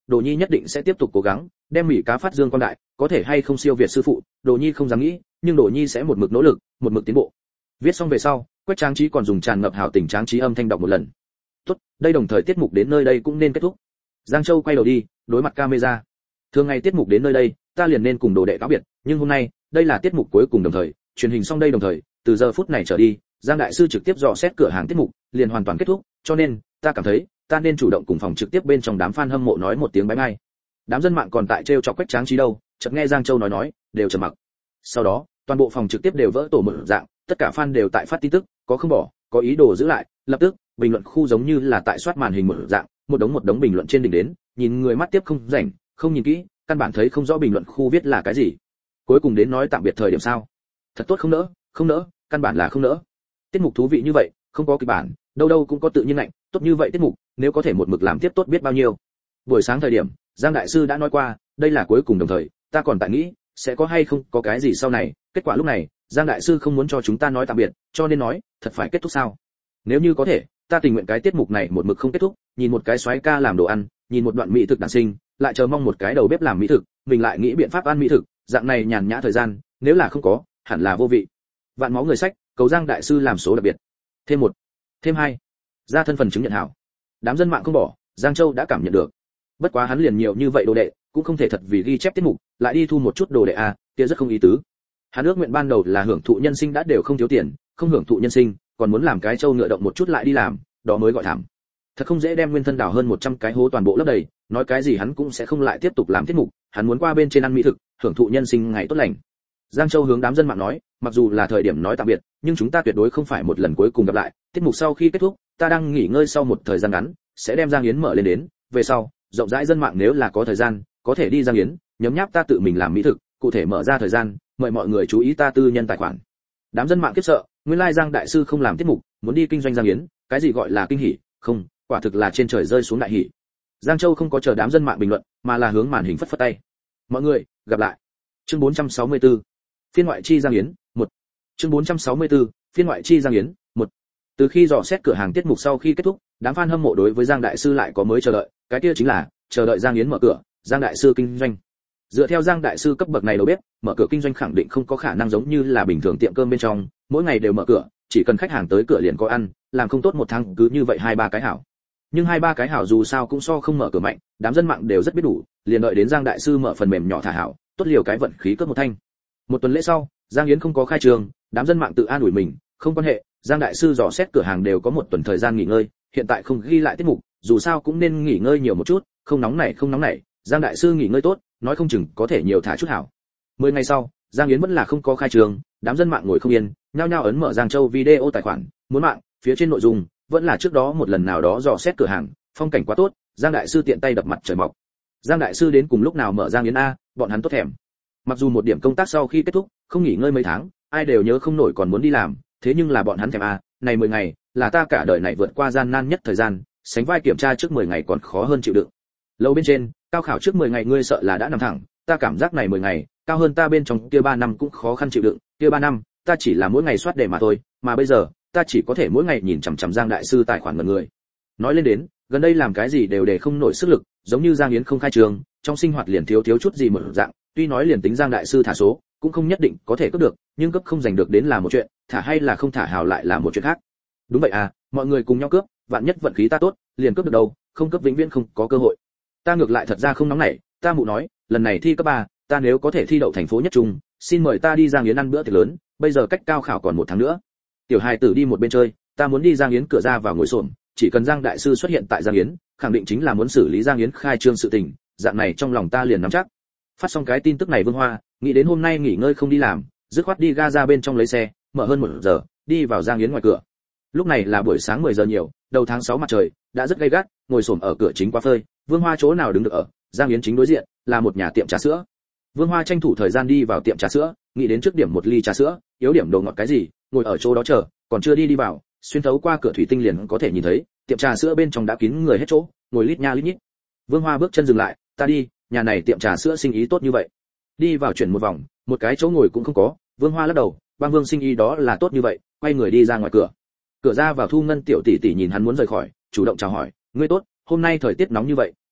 Đồ Nhi nhất định sẽ tiếp tục cố gắng, đem Mỹ cá phát dương quang đại, có thể hay không siêu việt sư phụ, Đồ Nhi không dám nghĩ, nhưng Đồ Nhi sẽ một mực nỗ lực, một mực tiến bộ. Viết xong về sau, Quách Tráng Trí còn dùng tràn ngập hảo tình tráng trí âm thanh đọc một lần. Tốt, đây đồng thời tiết mục đến nơi đây cũng nên kết thúc. Giang Châu quay đầu đi, đối mặt camera. Thường ngày tiết mục đến nơi đây, ta liền nên cùng đồ đệ cáo biệt, nhưng hôm nay, đây là tiết mục cuối cùng đồng thời, truyền hình xong đây đồng thời, từ giờ phút này trở đi, Giang đại sư trực tiếp dò xét cửa hàng tiết mục, liền hoàn toàn kết thúc, cho nên, ta cảm thấy, ta nên chủ động cùng phòng trực tiếp bên trong đám fan hâm mộ nói một tiếng bye bye. Đám dân mạng còn tại trêu chọc Quách Tráng Trí đâu, chợt nghe Giang Châu nói, đều trầm mặc. Sau đó, toàn bộ phòng trực tiếp đều vỡ tổ một dạng, tất cả fan đều tại phát tin tức, có không bỏ, có ý đồ giữ lại, lập tức, bình luận khu giống như là tại soát màn hình một dạng, một đống bình luận trên đỉnh đến, nhìn người mắt tiếp không rảnh, không nhìn kỹ, căn bản thấy không rõ bình luận khu viết là cái gì. Cuối cùng đến nói tạm biệt thời điểm sao? Thật tốt không nỡ, căn bản là không nỡ. Tiết mục thú vị như vậy, không có kịch bản, đâu đâu cũng có tự nhiên lạnh, tốt như vậy tiết mục, nếu có thể một mực làm tiếp tốt biết bao nhiêu. Buổi sáng thời điểm, Giang đại sư đã nói qua, đây là cuối cùng đồng thời, ta còn tại nghĩ, sẽ có hay không có cái gì sau này, kết quả lúc này, Giang đại sư không muốn cho chúng ta nói tạm biệt, cho nên nói, thật phải kết thúc sao? Nếu như có thể, ta tình nguyện cái tiết mục này một mực không kết thúc, nhìn một cái soái ca làm đồ ăn, nhìn một đoạn mỹ thực đản sinh, lại chờ mong một cái đầu bếp làm mỹ thực, mình lại nghĩ biện pháp ăn mỹ thực, dạng này nhàn nhã thời gian, nếu là không có, hẳn là vô vị. Vạn máu người sách, cầu Giang đại sư làm số đặc biệt. Thêm 1, thêm 2. Ra thân phần chứng nhận hảo. Đám dân mạng không bỏ, Giang Châu đã cảm nhận được. Bất quá hắn liền nhiều như vậy đồ đệ, cũng không thể thật vì ghi chép tiết mục, lại đi thu một chút đồ đệ a, kia rất không ý tứ. Hắn ước nguyện ban đầu là hưởng thụ nhân sinh đã đều không thiếu tiền, không hưởng thụ nhân sinh, còn muốn làm cái trâu ngựa động một chút lại đi làm, đó mới gọi thảm. Thật không dễ đem nguyên thân đào hơn 100 cái hố toàn bộ lấp đầy, nói cái gì hắn cũng sẽ không lại tiếp tục làm tiết mục, hắn muốn qua bên trên ăn mỹ thực, hưởng thụ nhân sinh ngày tốt lành. Giang Châu hướng đám dân mạng nói, mặc dù là thời điểm nói tạm biệt, nhưng chúng ta tuyệt đối không phải một lần cuối cùng gặp lại, tiết mục sau khi kết thúc, ta đang nghỉ ngơi sau một thời gian ngắn, sẽ đem Giang Yến mở lên đến, về sau, rộng rãi dân mạng nếu là có thời gian, có thể đi Giang Yến, nhấm nháp ta tự mình làm mỹ thực, cụ thể mở ra thời gian, mời mọi người chú ý ta tư nhân tài khoản. Đám dân mạng kiếp sợ, nguyên lai Giang đại sư không làm tiết mục, muốn đi kinh doanh Giang Yến, cái gì gọi là kinh hỉ, không, quả thực là trên trời rơi xuống đại hỉ. Giang Châu không có chờ đám dân mạng bình luận, mà là hướng màn hình phất phất tay. Mọi người, gặp lại. Chương 464. Phiên ngoại chi Giang Yến, 1. Chương 464. Phiên ngoại chi Giang Yến, 1. Từ khi dò xét cửa hàng tiết mục sau khi kết thúc, đám fan hâm mộ đối với Giang đại sư lại có mới chờ đợi, cái kia chính là chờ đợi Giang Yến mở cửa, Giang đại sư kinh doanh. Dựa theo Giang đại sư cấp bậc này đầu bếp, mở cửa kinh doanh khẳng định không có khả năng giống như là bình thường tiệm cơm bên trong, mỗi ngày đều mở cửa, chỉ cần khách hàng tới cửa liền có ăn, làm không tốt một tháng cứ như vậy 2-3 cái hảo. Nhưng 2-3 cái hảo dù sao cũng so không mở cửa mạnh, đám dân mạng đều rất biết đủ, liền đợi đến Giang đại sư mở phần mềm nhỏ thả hảo, tốt liều cái vận khí cướp một thanh. Một tuần lễ sau, Giang Yến không có khai trường, đám dân mạng tự an ủi mình, không quan hệ, Giang đại sư dò xét cửa hàng đều có một tuần thời gian nghỉ ngơi, hiện tại không ghi lại tiết mục, dù sao cũng nên nghỉ ngơi nhiều một chút, không nóng nảy, Giang đại sư nghỉ ngơi tốt, nói không chừng có thể nhiều thả chút hảo. 10 ngày sau, Giang Yến vẫn là không có khai trường, đám dân mạng ngồi không yên, nhao nhao ấn mở Giang Châu video tài khoản, muốn mạng, phía trên nội dung vẫn là trước đó một lần nào đó dò xét cửa hàng, phong cảnh quá tốt, Giang đại sư tiện tay đập mặt trời mọc. Giang đại sư đến cùng lúc nào mở Giang Yến a, bọn hắn tốt thèm. Mặc dù một điểm công tác sau khi kết thúc, không nghỉ ngơi mấy tháng, ai đều nhớ không nổi còn muốn đi làm, thế nhưng là bọn hắn thèm a, này 10 ngày, là ta cả đời này vượt qua gian nan nhất thời gian, sánh vai kiểm tra trước 10 ngày còn khó hơn chịu đựng. Lâu bên trên, cao khảo trước 10 ngày ngươi sợ là đã nằm thẳng, ta cảm giác này 10 ngày, cao hơn ta bên trong kia 3 năm cũng khó khăn chịu đựng, kia 3 năm, ta chỉ là mỗi ngày soát đề mà thôi, mà bây giờ, ta chỉ có thể mỗi ngày nhìn chằm chằm Giang đại sư tài khoản mọi người. Nói lên đến, gần đây làm cái gì đều để không nổi sức lực, giống như Giang Yến không khai trường, trong sinh hoạt liền thiếu chút gì một dạng, tuy nói liền tính Giang đại sư thả số, cũng không nhất định có thể cấp được, nhưng cấp không giành được đến là một chuyện, thả hay là không thả hào lại là một chuyện khác. Đúng vậy à, mọi người cùng nhau cướp, vạn nhất vận khí ta tốt, liền cướp được đâu, không cướp vĩnh viễn không có cơ hội. Ta ngược lại thật ra không nóng nảy, ta mụ nói, lần này thi cấp 3, ta nếu có thể thi đậu thành phố nhất trung, xin mời ta đi Giang Yến ăn bữa tiệc lớn, bây giờ cách cao khảo còn 1 tháng nữa. Tiểu hài tử đi một bên chơi, ta muốn đi Giang Yến cửa ra vào ngồi xổm, chỉ cần Giang đại sư xuất hiện tại Giang Yến, khẳng định chính là muốn xử lý Giang Yến khai trương sự tình, dạng này trong lòng ta liền nắm chắc. Phát xong cái tin tức này Vương Hoa, nghĩ đến hôm nay nghỉ ngơi không đi làm, dứt khoát đi ga ra bên trong lấy xe, mở hơn 1 giờ, đi vào Giang Yến ngoài cửa. Lúc này là buổi sáng 10 giờ nhiều, đầu tháng 6 mặt trời đã rất gay gắt, ngồi xổm ở cửa chính quá phơi, Vương Hoa chỗ nào đứng được ở, Giang Yến chính đối diện là một nhà tiệm trà sữa. Vương Hoa tranh thủ thời gian đi vào tiệm trà sữa, nghĩ đến trước điểm một ly trà sữa, yếu điểm đồ ngọt cái gì, ngồi ở chỗ đó chờ, còn chưa đi vào, xuyên thấu qua cửa thủy tinh liền có thể nhìn thấy, tiệm trà sữa bên trong đã kín người hết chỗ, ngồi lít nha lít nhít. Vương Hoa bước chân dừng lại, ta đi, nhà này tiệm trà sữa sinh ý tốt như vậy. Đi vào chuyển một vòng, một cái chỗ ngồi cũng không có, Vương Hoa lắc đầu, Bang Vương sinh ý đó là tốt như vậy, quay người đi ra ngoài cửa. Cửa ra vào Thu Ngân tiểu tỷ tỷ nhìn hắn muốn rời khỏi, chủ động chào hỏi, ngươi tốt, hôm nay thời tiết nóng như vậy,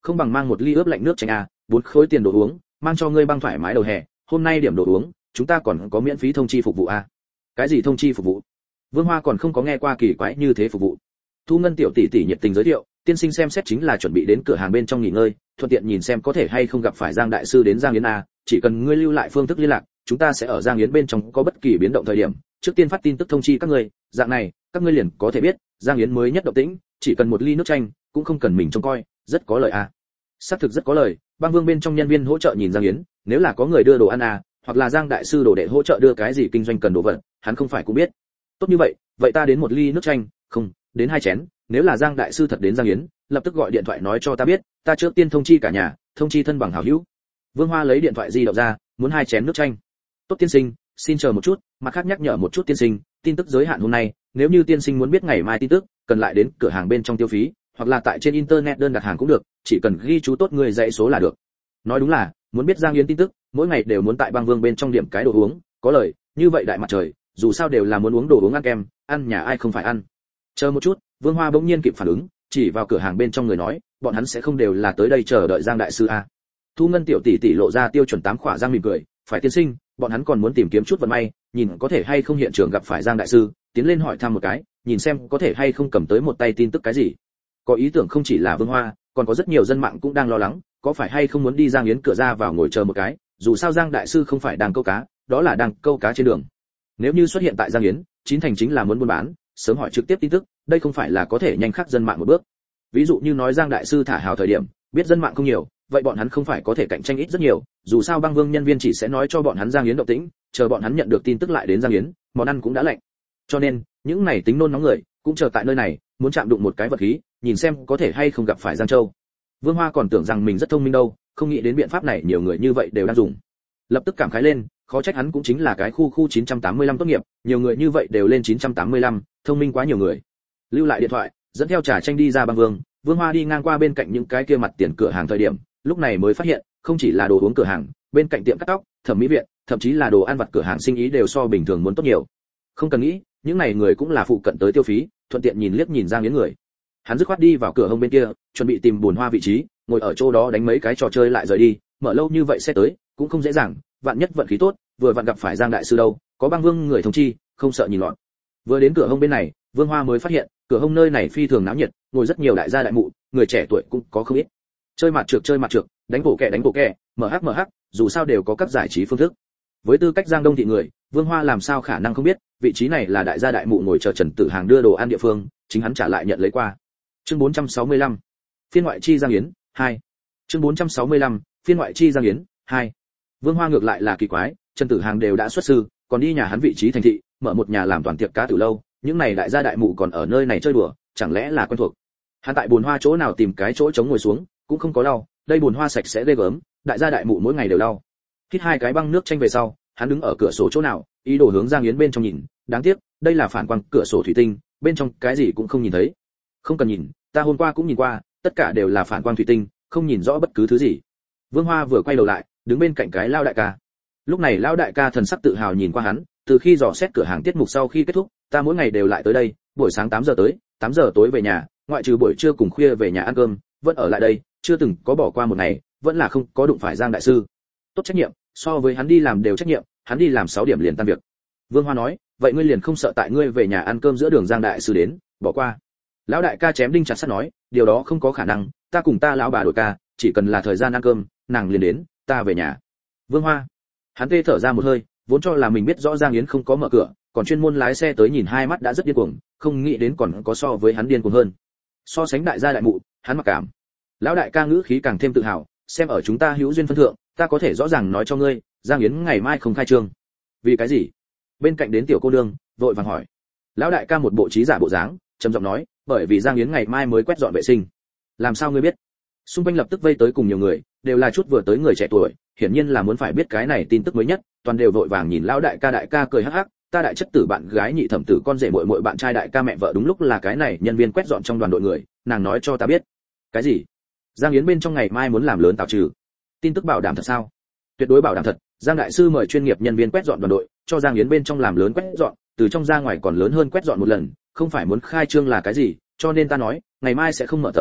không bằng mang một ly ướp lạnh nước chanh à, 4 khối tiền đồ uống, mang cho ngươi băng thoải mái đầu hè, hôm nay điểm đồ uống, chúng ta còn có miễn phí thông chi phục vụ à. Cái gì thông chi phục vụ? Vương Hoa còn không có nghe qua kỳ quái như thế phục vụ. Thu Ngân tiểu tỷ tỷ nhiệt tình giới thiệu, tiên sinh xem xét chính là chuẩn bị đến cửa hàng bên trong nghỉ ngơi, thuận tiện nhìn xem có thể hay không gặp phải Giang đại sư đến Giang Yến à, chỉ cần ngươi lưu lại phương thức liên lạc, chúng ta sẽ ở Giang Yến bên trong có bất kỳ biến động thời điểm, trước tiên phát tin tức thông chi các ngươi, dạng này, các ngươi liền có thể biết, Giang Yến mới nhất động tĩnh, chỉ cần một ly nước chanh, cũng không cần mình trông coi, rất có lợi à. Xác thực rất có lời, Băng Vương bên trong nhân viên hỗ trợ nhìn Giang Yến, nếu là có người đưa đồ ăn à, hoặc là Giang đại sư đồ đệ hỗ trợ đưa cái gì kinh doanh cần đồ vật, hắn không phải cũng biết. Tốt như vậy, vậy ta đến một ly nước chanh, không, đến 2 chén, nếu là Giang đại sư thật đến Giang Yến, lập tức gọi điện thoại nói cho ta biết, ta trước tiên thông chi cả nhà, thông chi thân bằng hảo hữu. Vương Hoa lấy điện thoại di động ra, muốn 2 chén nước chanh. Tốt tiên sinh, xin chờ một chút, mặt khác nhắc nhở một chút tiên sinh, tin tức giới hạn hôm nay, nếu như tiên sinh muốn biết ngày mai tin tức, cần lại đến cửa hàng bên trong tiêu phí, hoặc là tại trên internet đơn đặt hàng cũng được, chỉ cần ghi chú tốt người dãy số là được. Nói đúng là, muốn biết Giang Yến tin tức, mỗi ngày đều muốn tại Băng Vương bên trong điểm cái đồ uống, có lời, như vậy đại mặt trời, dù sao đều là muốn uống đồ uống ăn kem, ăn nhà ai không phải ăn. Chờ một chút, Vương Hoa bỗng nhiên kịp phản ứng, chỉ vào cửa hàng bên trong người nói, bọn hắn sẽ không đều là tới đây chờ đợi Giang đại sư à? Thu Ngân tiểu tỷ tỷ lộ ra tiêu chuẩn 8 khỏa răng mỉm cười, phải tiên sinh, bọn hắn còn muốn tìm kiếm chút vận may, nhìn có thể hay không hiện trường gặp phải Giang đại sư, tiến lên hỏi thăm một cái, nhìn xem có thể hay không cầm tới một tay tin tức cái gì. Có ý tưởng không chỉ là Vương Hoa, còn có rất nhiều dân mạng cũng đang lo lắng, có phải hay không muốn đi Giang Yến cửa ra vào ngồi chờ một cái, dù sao Giang đại sư không phải đang câu cá, đó là đang câu cá trên đường. Nếu như xuất hiện tại Giang Yến, chín thành chính là muốn buôn bán, sớm hỏi trực tiếp tin tức, đây không phải là có thể nhanh khắc dân mạng một bước. Ví dụ như nói Giang đại sư thả hào thời điểm, biết dân mạng không nhiều, vậy bọn hắn không phải có thể cạnh tranh ít rất nhiều, dù sao Băng Vương nhân viên chỉ sẽ nói cho bọn hắn Giang Yến động tĩnh, chờ bọn hắn nhận được tin tức lại đến Giang Yến, món ăn cũng đã lạnh. Cho nên, những này tính nôn nóng người, cũng chờ tại nơi này, muốn chạm đụng một cái vật khí, nhìn xem có thể hay không gặp phải Giang Châu. Vương Hoa còn tưởng rằng mình rất thông minh đâu, không nghĩ đến biện pháp này nhiều người như vậy đều đang dùng. Lập tức cảm khái lên, khó trách hắn cũng chính là cái khu 985 tốt nghiệp, nhiều người như vậy đều lên 985, thông minh quá nhiều người. Lưu lại điện thoại, dẫn theo trà chanh đi ra Băng Vương, Vương Hoa đi ngang qua bên cạnh những cái kia mặt tiền cửa hàng thời điểm, lúc này mới phát hiện, không chỉ là đồ uống cửa hàng, bên cạnh tiệm cắt tóc, thẩm mỹ viện, thậm chí là đồ ăn vặt cửa hàng sinh ý đều so bình thường muốn tốt nhiều. Không cần nghĩ, những này người cũng là phụ cận tới tiêu phí, thuận tiện nhìn liếc nhìn Giang Yến người. Hắn dứt khoát đi vào cửa hông bên kia, chuẩn bị tìm buồn hoa vị trí, ngồi ở chỗ đó đánh mấy cái trò chơi lại rời đi, mở lâu như vậy sẽ tới, cũng không dễ dàng, vạn nhất vận khí tốt, vừa vặn gặp phải Giang đại sư đâu, có Băng Vương người thông chi, không sợ nhìn lọt. Vừa đến cửa hông bên này, Vương Hoa mới phát hiện, cửa hông nơi này phi thường náo nhiệt, ngồi rất nhiều đại gia đại mụ, người trẻ tuổi cũng có không ít. Chơi mặt trược, đánh bộ kẹ, MH, dù sao đều có các giải trí phương thức. Với tư cách Giang Đông thị người, Vương Hoa làm sao khả năng không biết, vị trí này là đại gia đại mụ ngồi chờ Trần Tử Hàng đưa đồ ăn địa phương, chính hắn trả lại nhận lấy qua. Chương 465. Phiên ngoại chi Giang Yến 2. Chương 465. Phiên ngoại chi Giang Yến 2. Vương Hoa ngược lại là kỳ quái, Trần Tử Hàng đều đã xuất sư, còn đi nhà hắn vị trí thành thị, mở một nhà làm toàn tiệc cá từ lâu, những này đại gia đại mụ còn ở nơi này chơi đùa, chẳng lẽ là quen thuộc. Hắn tại buồn hoa chỗ nào tìm cái chỗ trống ngồi xuống, cũng không có lau, đây buồn hoa sạch sẽ ghê gớm, đại gia đại mụ mỗi ngày đều lau. Hít 2 cái băng nước chanh về sau, hắn đứng ở cửa sổ chỗ nào, ý đồ hướng Giang Yến bên trong nhìn, đáng tiếc, đây là phản quang cửa sổ thủy tinh, bên trong cái gì cũng không nhìn thấy. Không cần nhìn, ta hôm qua cũng nhìn qua, tất cả đều là phản quang thủy tinh, không nhìn rõ bất cứ thứ gì. Vương Hoa vừa quay đầu lại, đứng bên cạnh cái lao đại ca. Lúc này lao đại ca thần sắc tự hào nhìn qua hắn, từ khi dò xét cửa hàng tiết mục sau khi kết thúc, ta mỗi ngày đều lại tới đây, buổi sáng 8 giờ tới, 8 giờ tối về nhà, ngoại trừ buổi trưa cùng khuya về nhà ăn cơm, vẫn ở lại đây, chưa từng có bỏ qua một ngày, vẫn là không có đụng phải Giang đại sư. Tốt trách nhiệm, so với hắn đi làm đều trách nhiệm, hắn đi làm 6 điểm liền tan việc. Vương Hoa nói, vậy ngươi liền không sợ tại ngươi về nhà ăn cơm giữa đường Giang đại sư đến, bỏ qua. Lão đại ca chém đinh chặt sắt nói, điều đó không có khả năng, ta cùng ta lão bà đổi ca, chỉ cần là thời gian ăn cơm, nàng liền đến, ta về nhà. Vương Hoa, hắn tê thở ra một hơi, vốn cho là mình biết rõ Giang Yến không có mở cửa, còn chuyên môn lái xe tới nhìn hai mắt đã rất điên cuồng, không nghĩ đến còn có so với hắn điên cuồng hơn. So sánh đại gia đại mụ, hắn mặc cảm. Lão đại ca ngữ khí càng thêm tự hào, xem ở chúng ta hữu duyên phân thượng, ta có thể rõ ràng nói cho ngươi, Giang Yến ngày mai không khai trương. Vì cái gì? Bên cạnh đến tiểu cô nương, vội vàng hỏi. Lão đại ca một bộ trí giả bộ dáng, trầm giọng nói, bởi vì Giang Yến ngày mai mới quét dọn vệ sinh. Làm sao ngươi biết? Xung quanh lập tức vây tới cùng nhiều người, đều là chút vừa tới người trẻ tuổi, hiển nhiên là muốn phải biết cái này tin tức mới nhất, toàn đều vội vàng nhìn lão đại ca cười hắc hắc, ta đại chất tử bạn gái nhị thẩm tử con rể muội muội bạn trai đại ca mẹ vợ đúng lúc là cái này nhân viên quét dọn trong đoàn đội người, nàng nói cho ta biết. Cái gì? Giang Yến bên trong ngày mai muốn làm lớn tạo trừ. Tin tức bảo đảm thật sao? Tuyệt đối bảo đảm thật, Giang đại sư mời chuyên nghiệp nhân viên quét dọn đoàn đội, cho Giang Yến bên trong làm lớn quét dọn, từ trong ra ngoài còn lớn hơn quét dọn một lần, không phải muốn khai trương là cái gì, cho nên ta nói, ngày mai sẽ không mở tấm,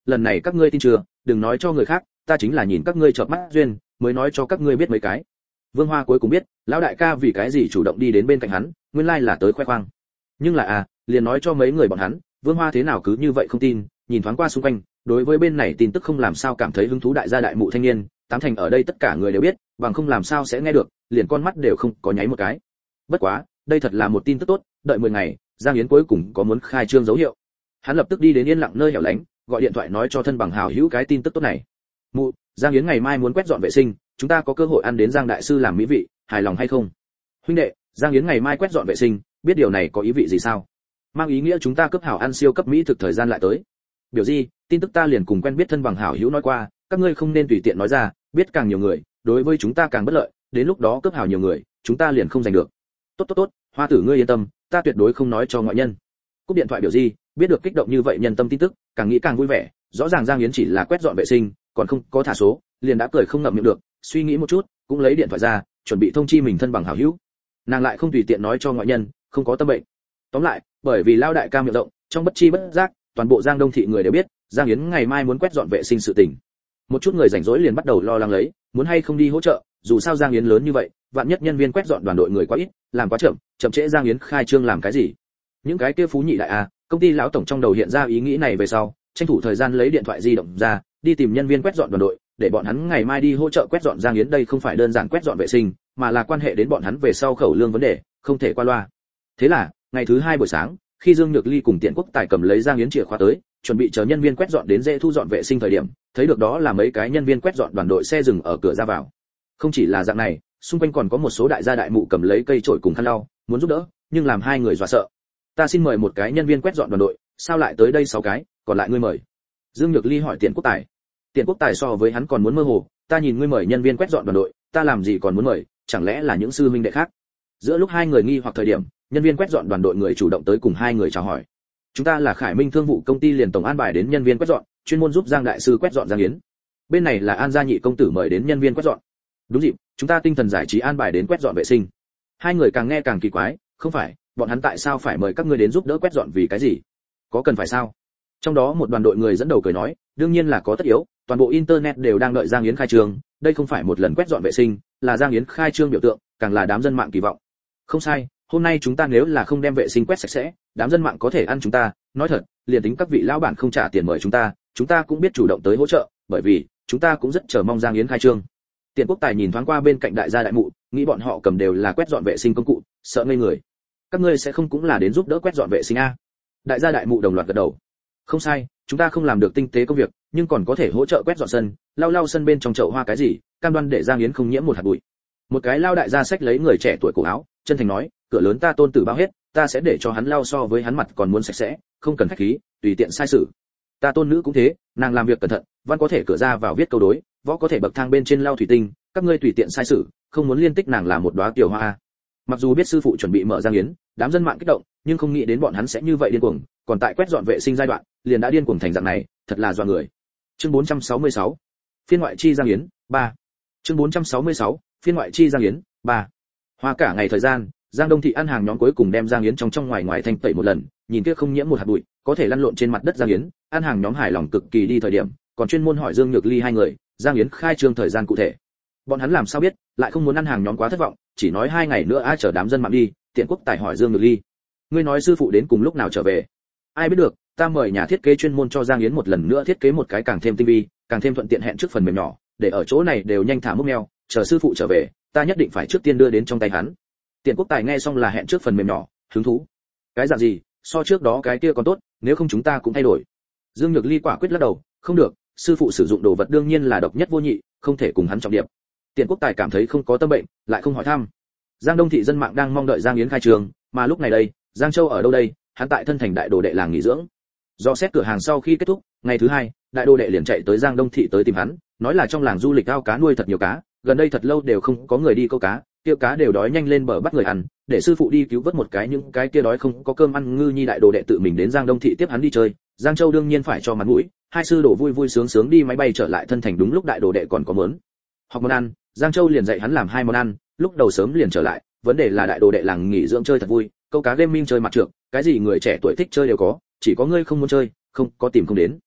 lần này các ngươi tin chưa, đừng nói cho người khác, ta chính là nhìn các ngươi chợp mắt duyên mới nói cho các ngươi biết mấy cái. Vương Hoa cuối cùng biết lão đại ca vì cái gì chủ động đi đến bên cạnh hắn, nguyên lai là tới khoe khoang. Nhưng là liền nói cho mấy người bọn hắn, Vương Hoa thế nào cứ như vậy không tin, nhìn thoáng qua xung quanh, đối với bên này tin tức không làm sao cảm thấy hứng thú. Đại gia đại mụ thanh niên, tám thành ở đây tất cả người đều biết, bằng không làm sao sẽ nghe được, liền con mắt đều không có nháy một cái. Bất quá, đây thật là một tin tức tốt, đợi 10 ngày, Giang Yến cuối cùng có muốn khai trương dấu hiệu. Hắn lập tức đi đến yên lặng nơi hẻo lánh, gọi điện thoại nói cho thân bằng hảo hữu cái tin tức tốt này. Mụ, Giang Yến ngày mai muốn quét dọn vệ sinh, chúng ta có cơ hội ăn đến Giang đại sư làm mỹ vị, hài lòng hay không? Huynh đệ, Giang Yến ngày mai quét dọn vệ sinh, biết điều này có ý vị gì sao? Mang ý nghĩa chúng ta cấp hảo ăn siêu cấp mỹ thực thời gian lại tới. Biểu gì, tin tức ta liền cùng quen biết thân bằng hảo hữu nói qua, các ngươi không nên tùy tiện nói ra, biết càng nhiều người, đối với chúng ta càng bất lợi, đến lúc đó cấp hảo nhiều người, chúng ta liền không giành được. Tốt, Hoa tử ngươi yên tâm, ta tuyệt đối không nói cho ngoại nhân. Cúp điện thoại biểu gì, biết được kích động như vậy nhân tâm tin tức, càng nghĩ càng vui vẻ, rõ ràng Giang Yến chỉ là quét dọn vệ sinh, còn không có thả số, liền đã cười không ngậm miệng được, suy nghĩ một chút, cũng lấy điện thoại ra, chuẩn bị thông chi mình thân bằng hảo hữu. Nàng lại không tùy tiện nói cho ngoại nhân, không có tâm bệnh. Tóm lại, bởi vì lao đại ca miệng rộng, trong bất chi bất giác, toàn bộ Giang Đông thị người đều biết, Giang Yến ngày mai muốn quét dọn vệ sinh sự tình. Một chút người rảnh rỗi liền bắt đầu lo lắng lấy, muốn hay không đi hỗ trợ, dù sao Giang Yến lớn như vậy, vạn nhất nhân viên quét dọn đoàn đội người quá ít, làm quá chậm trễ Giang Yến khai trương làm cái gì? Những cái kia phú nhị đại công ty lão tổng trong đầu hiện ra ý nghĩ này về sau, tranh thủ thời gian lấy điện thoại di động ra, đi tìm nhân viên quét dọn đoàn đội, để bọn hắn ngày mai đi hỗ trợ quét dọn Giang Yến. Đây không phải đơn giản quét dọn vệ sinh, mà là quan hệ đến bọn hắn về sau khẩu lương vấn đề, không thể qua loa. Thế là, ngày thứ 2 buổi sáng, khi Dương Nhược Ly cùng Tiện Quốc Tài cầm lấy Giang Yến chìa khóa tới, chuẩn bị chờ nhân viên quét dọn đến dễ thu dọn vệ sinh thời điểm, thấy được đó là mấy cái nhân viên quét dọn đoàn đội xe dừng ở cửa ra vào. Không chỉ là dạng này, xung quanh còn có một số đại gia đại mụ cầm lấy cây chổi cùng khăn lau, muốn giúp đỡ, nhưng làm hai người dọa sợ. Ta xin mời một cái nhân viên quét dọn đoàn đội, sao lại tới đây 6 cái, còn lại ngươi mời? Dương Nhược Ly hỏi Tiện Quốc Tài. Tiện Quốc Tài so với hắn còn muốn mơ hồ, ta nhìn ngươi mời nhân viên quét dọn đoàn đội, ta làm gì còn muốn mời, chẳng lẽ là những sư huynh đệ khác? Giữa lúc hai người nghi hoặc thời điểm, nhân viên quét dọn đoàn đội người chủ động tới cùng hai người chào hỏi. Chúng ta là Khải Minh Thương vụ công ty liền tổng an bài đến nhân viên quét dọn, chuyên môn giúp Giang đại sư quét dọn Giang Yến. Bên này là An gia nhị công tử mời đến nhân viên quét dọn. Đúng dịp, chúng ta tinh thần giải trí an bài đến quét dọn vệ sinh. Hai người càng nghe càng kỳ quái, không phải, bọn hắn tại sao phải mời các ngươi đến giúp đỡ quét dọn vì cái gì? Có cần phải sao? Trong đó một đoàn đội người dẫn đầu cười nói, đương nhiên là có tất yếu, toàn bộ internet đều đang đợi Giang Yến khai trương, đây không phải một lần quét dọn vệ sinh, là Giang Yến khai trương biểu tượng, càng là đám dân mạng kỳ vọng. Không sai, hôm nay chúng ta nếu là không đem vệ sinh quét sạch sẽ, đám dân mạng có thể ăn chúng ta, nói thật, liền tính các vị lão bản không trả tiền mời chúng ta cũng biết chủ động tới hỗ trợ, bởi vì chúng ta cũng rất chờ mong Giang Yến khai trương. Tiện Quốc Tài nhìn thoáng qua bên cạnh đại gia đại mụ, nghĩ bọn họ cầm đều là quét dọn vệ sinh công cụ, sợ ngây người. Các ngươi sẽ không cũng là đến giúp đỡ quét dọn vệ sinh a? Đại gia đại mụ đồng loạt gật đầu. Không sai, chúng ta không làm được tinh tế công việc, nhưng còn có thể hỗ trợ quét dọn sân, lau sân bên trong chậu hoa cái gì, cam đoan để Giang Yến không nhiễm một hạt bụi. Một cái lao đại gia xách lấy người trẻ tuổi cổ áo, chân thành nói, cửa lớn ta tôn tử bao hết, ta sẽ để cho hắn lau so với hắn mặt còn muốn sạch sẽ, không cần khách khí, tùy tiện sai sử. Ta tôn nữ cũng thế, nàng làm việc cẩn thận, văn có thể cửa ra vào viết câu đối, võ có thể bậc thang bên trên lau thủy tinh, các ngươi tùy tiện sai sử, không muốn liên tích nàng là một đóa tiểu hoa. Mặc dù biết sư phụ chuẩn bị mở Giang Yến, đám dân mạng kích động, nhưng không nghĩ đến bọn hắn sẽ như vậy điên cuồng, còn tại quét dọn vệ sinh giai đoạn, liền đã điên cuồng thành dạng này, thật là dọa người. Chương 466. Phiên ngoại chi Giang Yến 3. Chương 466. Phiên ngoại chi Giang Yến 3. Hoa cả ngày thời gian, Giang Đông thị ăn hàng nhóm cuối cùng đem Giang Yến trong ngoài thanh tẩy một lần, nhìn kia không nhiễm một hạt bụi, có thể lăn lộn trên mặt đất Giang Yến, ăn hàng nhóm hài lòng cực kỳ đi thời điểm, còn chuyên môn hỏi Dương Nhược Ly hai người, Giang Yến khai trương thời gian cụ thể. Bọn hắn làm sao biết, lại không muốn ăn hàng nhóm quá thất vọng, chỉ nói 2 ngày nữa ai chở đám dân mạng đi. Tiện Quốc Tài hỏi Dương Nhược Ly, ngươi nói sư phụ đến cùng lúc nào trở về? Ai biết được, ta mời nhà thiết kế chuyên môn cho Giang Yến một lần nữa thiết kế một cái càng thêm tinh vi, càng thêm thuận tiện hẹn trước phần mềm nhỏ, để ở chỗ này đều nhanh thả mốc meo, chờ sư phụ trở về, ta nhất định phải trước tiên đưa đến trong tay hắn. Tiện Quốc Tài nghe xong là hẹn trước phần mềm nhỏ, hứng thú. Cái dạng gì, so trước đó cái kia còn tốt, nếu không chúng ta cũng thay đổi. Dương Nhược Ly quả quyết lắc đầu, không được, sư phụ sử dụng đồ vật đương nhiên là độc nhất vô nhị, không thể cùng hắn trọng điệp. Tiện Quốc Tài cảm thấy không có tâm bệnh, lại không hỏi thăm. Giang Đông thị dân mạng đang mong đợi Giang Yến khai trường, mà lúc này đây, Giang Châu ở đâu đây? Hắn tại thân thành đại đồ đệ làng nghỉ dưỡng. Do xét cửa hàng sau khi kết thúc, ngày thứ 2, đại đồ đệ liền chạy tới Giang Đông thị tới tìm hắn, nói là trong làng du lịch ao cá nuôi thật nhiều cá, gần đây thật lâu đều không có người đi câu cá, kia cá đều đói nhanh lên bờ bắt người ăn, để sư phụ đi cứu vớt một cái, những cái kia đói không có cơm ăn ngư nhi. Đại đồ đệ tự mình đến Giang Đông thị tiếp hắn đi chơi, Giang Châu đương nhiên phải cho mặt mũi, hai sư đồ vui vui sướng sướng đi máy bay trở lại thân thành. Đúng lúc đại đồ đệ còn có mớn học món ăn, Giang Châu liền dạy hắn làm 2 món ăn, lúc đầu sớm liền trở lại, vấn đề là đại đồ đệ làng nghỉ dưỡng chơi thật vui, câu cá gaming chơi mặt trược, cái gì người trẻ tuổi thích chơi đều có, chỉ có ngươi không muốn chơi, không có tìm không đến.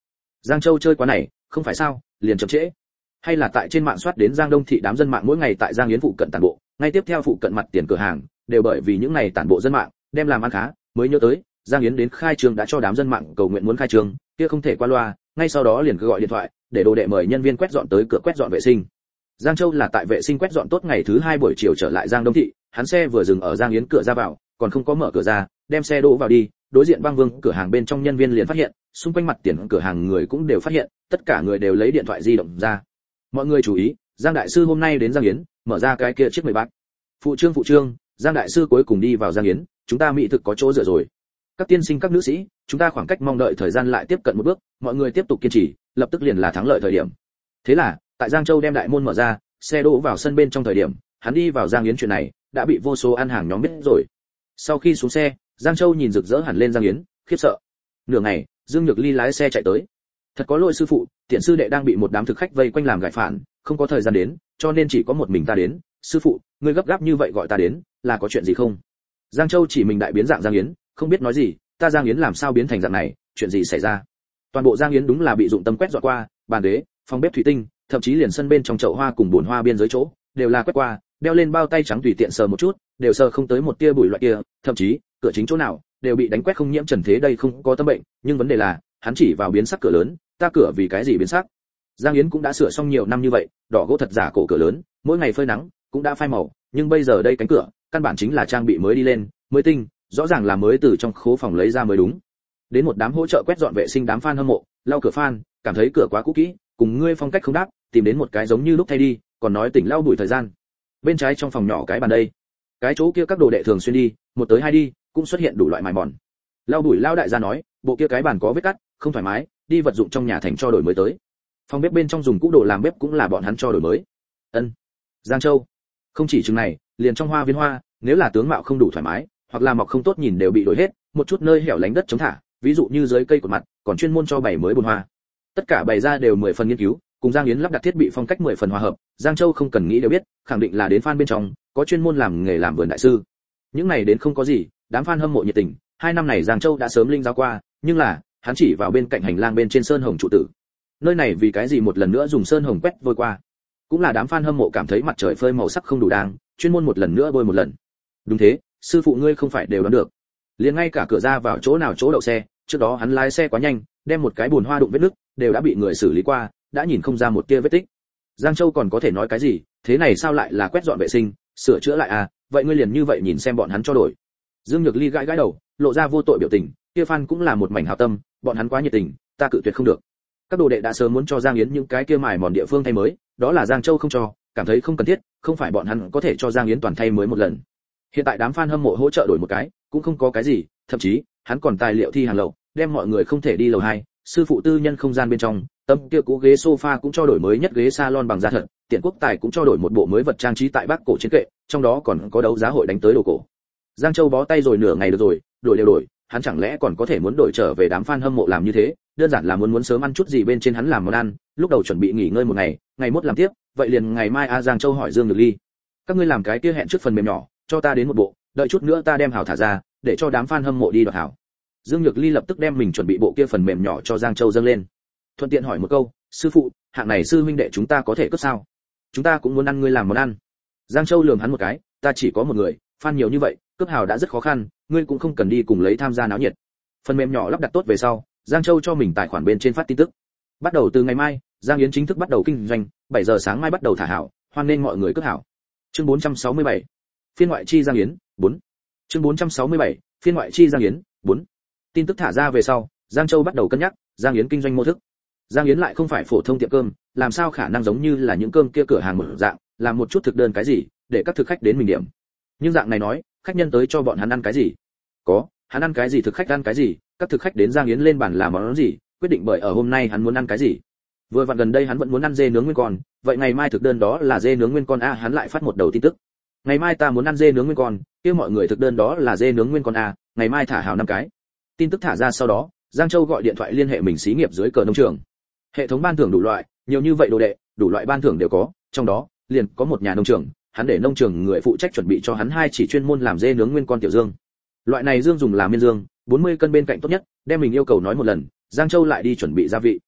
Giang Châu chơi quá này, không phải sao, liền chậm trễ. Hay là tại trên mạng soát đến Giang Đông thị đám dân mạng mỗi ngày tại Giang Yến phụ cận tản bộ, ngay tiếp theo phụ cận mặt tiền cửa hàng, đều bởi vì những này tản bộ dân mạng, đem làm ăn khá, mới nhớ tới, Giang Yến đến khai trường đã cho đám dân mạng cầu nguyện muốn khai trường, kia không thể qua loa, ngay sau đó liền cứ gọi điện thoại, để đồ đệ mời nhân viên quét dọn tới cửa quét dọn vệ sinh. Giang Châu là tại vệ sinh quét dọn tốt ngày thứ 2 buổi chiều trở lại Giang Đông thị, hắn xe vừa dừng ở Giang Yến cửa ra vào, còn không có mở cửa ra, đem xe đỗ vào đi, đối diện băng vương cửa hàng bên trong nhân viên liền phát hiện, xung quanh mặt tiền cửa hàng người cũng đều phát hiện, tất cả người đều lấy điện thoại di động ra. Mọi người chú ý, Giang đại sư hôm nay đến Giang Yến, mở ra cái kia chiếc 10 bát. Phụ trương, Giang đại sư cuối cùng đi vào Giang Yến, chúng ta mỹ thực có chỗ dựa rồi. Các tiên sinh các nữ sĩ, chúng ta khoảng cách mong đợi thời gian lại tiếp cận một bước, mọi người tiếp tục kiên trì, lập tức liền là thắng lợi thời điểm. Thế là, tại Giang Châu đem đại môn mở ra, xe đỗ vào sân bên trong thời điểm, hắn đi vào Giang Yến chuyện này, đã bị vô số ăn hàng nhóm biết rồi. Sau khi xuống xe, Giang Châu nhìn rực rỡ hẳn lên Giang Yến, khiếp sợ. Nửa ngày, Dương Nhược Ly lái xe chạy tới. Thật có lỗi sư phụ, tiện sư đệ đang bị một đám thực khách vây quanh làm gại phản, không có thời gian đến, cho nên chỉ có một mình ta đến. Sư phụ, ngươi gấp gáp như vậy gọi ta đến, là có chuyện gì không? Giang Châu chỉ mình đại biến dạng Giang Yến, không biết nói gì, ta Giang Yến làm sao biến thành dạng này, chuyện gì xảy ra? Toàn bộ Giang Yến đúng là bị dụng tâm quét dọn qua, bàn ghế, phòng bếp thủy tinh, thậm chí liền sân bên trong chậu hoa cùng bồn hoa biên giới chỗ, đều là quét qua, đeo lên bao tay trắng tùy tiện sờ một chút, đều sờ không tới một tia bụi loại kia, thậm chí, cửa chính chỗ nào đều bị đánh quét không nhiễm trần thế, đây không có tâm bệnh, nhưng vấn đề là, hắn chỉ vào biến sắc cửa lớn, ta cửa vì cái gì biến sắc? Giang Yến cũng đã sửa xong nhiều năm như vậy, đỏ gỗ thật giả cổ cửa lớn, mỗi ngày phơi nắng, cũng đã phai màu, nhưng bây giờ đây cánh cửa, căn bản chính là trang bị mới đi lên, mới tinh, rõ ràng là mới từ trong khố phòng lấy ra mới đúng. Đến một đám hỗ trợ quét dọn vệ sinh đám fan hâm mộ, lau cửa fan, cảm thấy cửa quá cũ kỹ, cùng ngươi phong cách không đáp, tìm đến một cái giống như lúc thay đi, còn nói tỉnh lau bụi thời gian. Bên trái trong phòng nhỏ cái bàn đây, cái chỗ kia các đồ đệ thường xuyên đi, một tới hai đi, cũng xuất hiện đủ loại mài mòn. Lau bụi lao đại gia nói, bộ kia cái bàn có vết cắt, không thoải mái, đi vật dụng trong nhà thành cho đổi mới tới. Phòng bếp bên trong dùng cũ đồ làm bếp cũng là bọn hắn cho đổi mới. Ân. Giang Châu. Không chỉ chừng này, liền trong hoa viên hoa, nếu là tướng mạo không đủ thoải mái, hoặc là mọc không tốt nhìn đều bị đổi hết, một chút nơi hẻo lánh đất chống thả, ví dụ như dưới cây cột mặt, còn chuyên môn cho bày mới bồn hoa. Tất cả bày ra đều 10 phần nghiên cứu, cùng Giang Yến lắp đặt thiết bị phong cách 10 phần hòa hợp, Giang Châu không cần nghĩ đều biết, khẳng định là đến fan bên trong, có chuyên môn làm nghề làm vườn đại sư. Những này đến không có gì, đám fan hâm mộ nhiệt tình, 2 năm này Giang Châu đã sớm linh giáo qua, nhưng là, hắn chỉ vào bên cạnh hành lang bên trên sơn hồng trụ tử. Nơi này vì cái gì một lần nữa dùng sơn hồng quét vôi qua? Cũng là đám fan hâm mộ cảm thấy mặt trời phơi màu sắc không đủ đang, chuyên môn một lần nữa bôi một lần. Đúng thế, sư phụ ngươi không phải đều đoán được. Liền ngay cả cửa ra vào chỗ nào chỗ đậu xe, trước đó hắn lái xe quá nhanh, đem một cái bồn hoa đụng vết nứt, đều đã bị người xử lý qua, đã nhìn không ra một tia vết tích. Giang Châu còn có thể nói cái gì, thế này sao lại là quét dọn vệ sinh, sửa chữa lại à, vậy ngươi liền như vậy nhìn xem bọn hắn cho đổi. Dương Nhược Ly gãi gãi đầu, lộ ra vô tội biểu tình, kia fan cũng là một mảnh hảo tâm, bọn hắn quá nhiệt tình, ta cự tuyệt không được. Các đồ đệ đã sớm muốn cho Giang Yến những cái kia mài mòn địa phương thay mới, đó là Giang Châu không cho, cảm thấy không cần thiết, không phải bọn hắn có thể cho Giang Yến toàn thay mới một lần. Hiện tại đám fan hâm mộ hỗ trợ đổi một cái, cũng không có cái gì, thậm chí, hắn còn tài liệu thi hàng lậu, đem mọi người không thể đi lầu 2, sư phụ tư nhân không gian bên trong, tấm kia cũ ghế sofa cũng cho đổi mới nhất ghế salon bằng da thật, Tiện Quốc Tài cũng cho đổi một bộ mới vật trang trí tại bác cổ trên kệ, trong đó còn có đấu giá hội đánh tới đồ cổ. Giang Châu bó tay rồi nửa ngày được rồi, đổi đều đổi, hắn chẳng lẽ còn có thể muốn đổi trở về đám fan hâm mộ làm như thế, đơn giản là muốn sớm ăn chút gì bên trên hắn làm món ăn, lúc đầu chuẩn bị nghỉ ngơi một ngày, ngày mốt làm tiếp, vậy liền ngày mai Giang Châu hỏi Dương Nhược Ly, các ngươi làm cái kia hẹn trước phần mềm nhỏ, cho ta đến một bộ, đợi chút nữa ta đem hảo thả ra, để cho đám fan hâm mộ đi đoạt hảo. Dương Nhược Ly lập tức đem mình chuẩn bị bộ kia phần mềm nhỏ cho Giang Châu dâng lên. Thuận tiện hỏi một câu, sư phụ, hạng này sư huynh đệ chúng ta có thể cất sao? Chúng ta cũng muốn ăn ngươi làm món ăn. Giang Châu lườm hắn một cái, ta chỉ có một người, fan nhiều như vậy, cướp hào đã rất khó khăn, ngươi cũng không cần đi cùng lấy tham gia náo nhiệt. Phần mềm nhỏ lắp đặt tốt về sau, Giang Châu cho mình tài khoản bên trên phát tin tức. Bắt đầu từ ngày mai, Giang Yến chính thức bắt đầu kinh doanh, 7 giờ sáng mai bắt đầu thả hảo, hoan nên mọi người cướp hảo. Chương 467. Phiên ngoại chi Giang Yến, 4. Chương 467. Phiên ngoại chi Giang Yến, 4. Tin tức thả ra về sau, Giang Châu bắt đầu cân nhắc, Giang Yến kinh doanh mô thức. Giang Yến lại không phải phổ thông tiệm cơm, làm sao khả năng giống như là những cơm kia cửa hàng mở dạng, làm một chút thực đơn cái gì, để các thực khách đến mình điểm. Nhưng dạng này nói, khách nhân tới cho bọn hắn ăn cái gì? Có, hắn ăn cái gì thực khách ăn cái gì, các thực khách đến Giang Yến lên bàn làm món gì, quyết định bởi ở hôm nay hắn muốn ăn cái gì. Vừa vặn gần đây hắn vẫn muốn ăn dê nướng nguyên con, vậy ngày mai thực đơn đó là dê nướng nguyên con a, hắn lại phát một đầu tin tức. Ngày mai ta muốn ăn dê nướng nguyên con, kia mọi người thực đơn đó là dê nướng nguyên con a, ngày mai thả hào 5 cái. Tin tức thả ra sau đó, Giang Châu gọi điện thoại liên hệ mình xí nghiệp dưới cờ nông trường. Hệ thống ban thưởng đủ loại, nhiều như vậy đồ đệ, đủ loại ban thưởng đều có, trong đó liền có một nhà nông trường, hắn để nông trường người phụ trách chuẩn bị cho hắn 2 chỉ chuyên môn làm dê nướng nguyên con tiểu dương. Loại này dương dùng làm miên dương, 40 cân bên cạnh tốt nhất, đem mình yêu cầu nói một lần, Giang Châu lại đi chuẩn bị gia vị.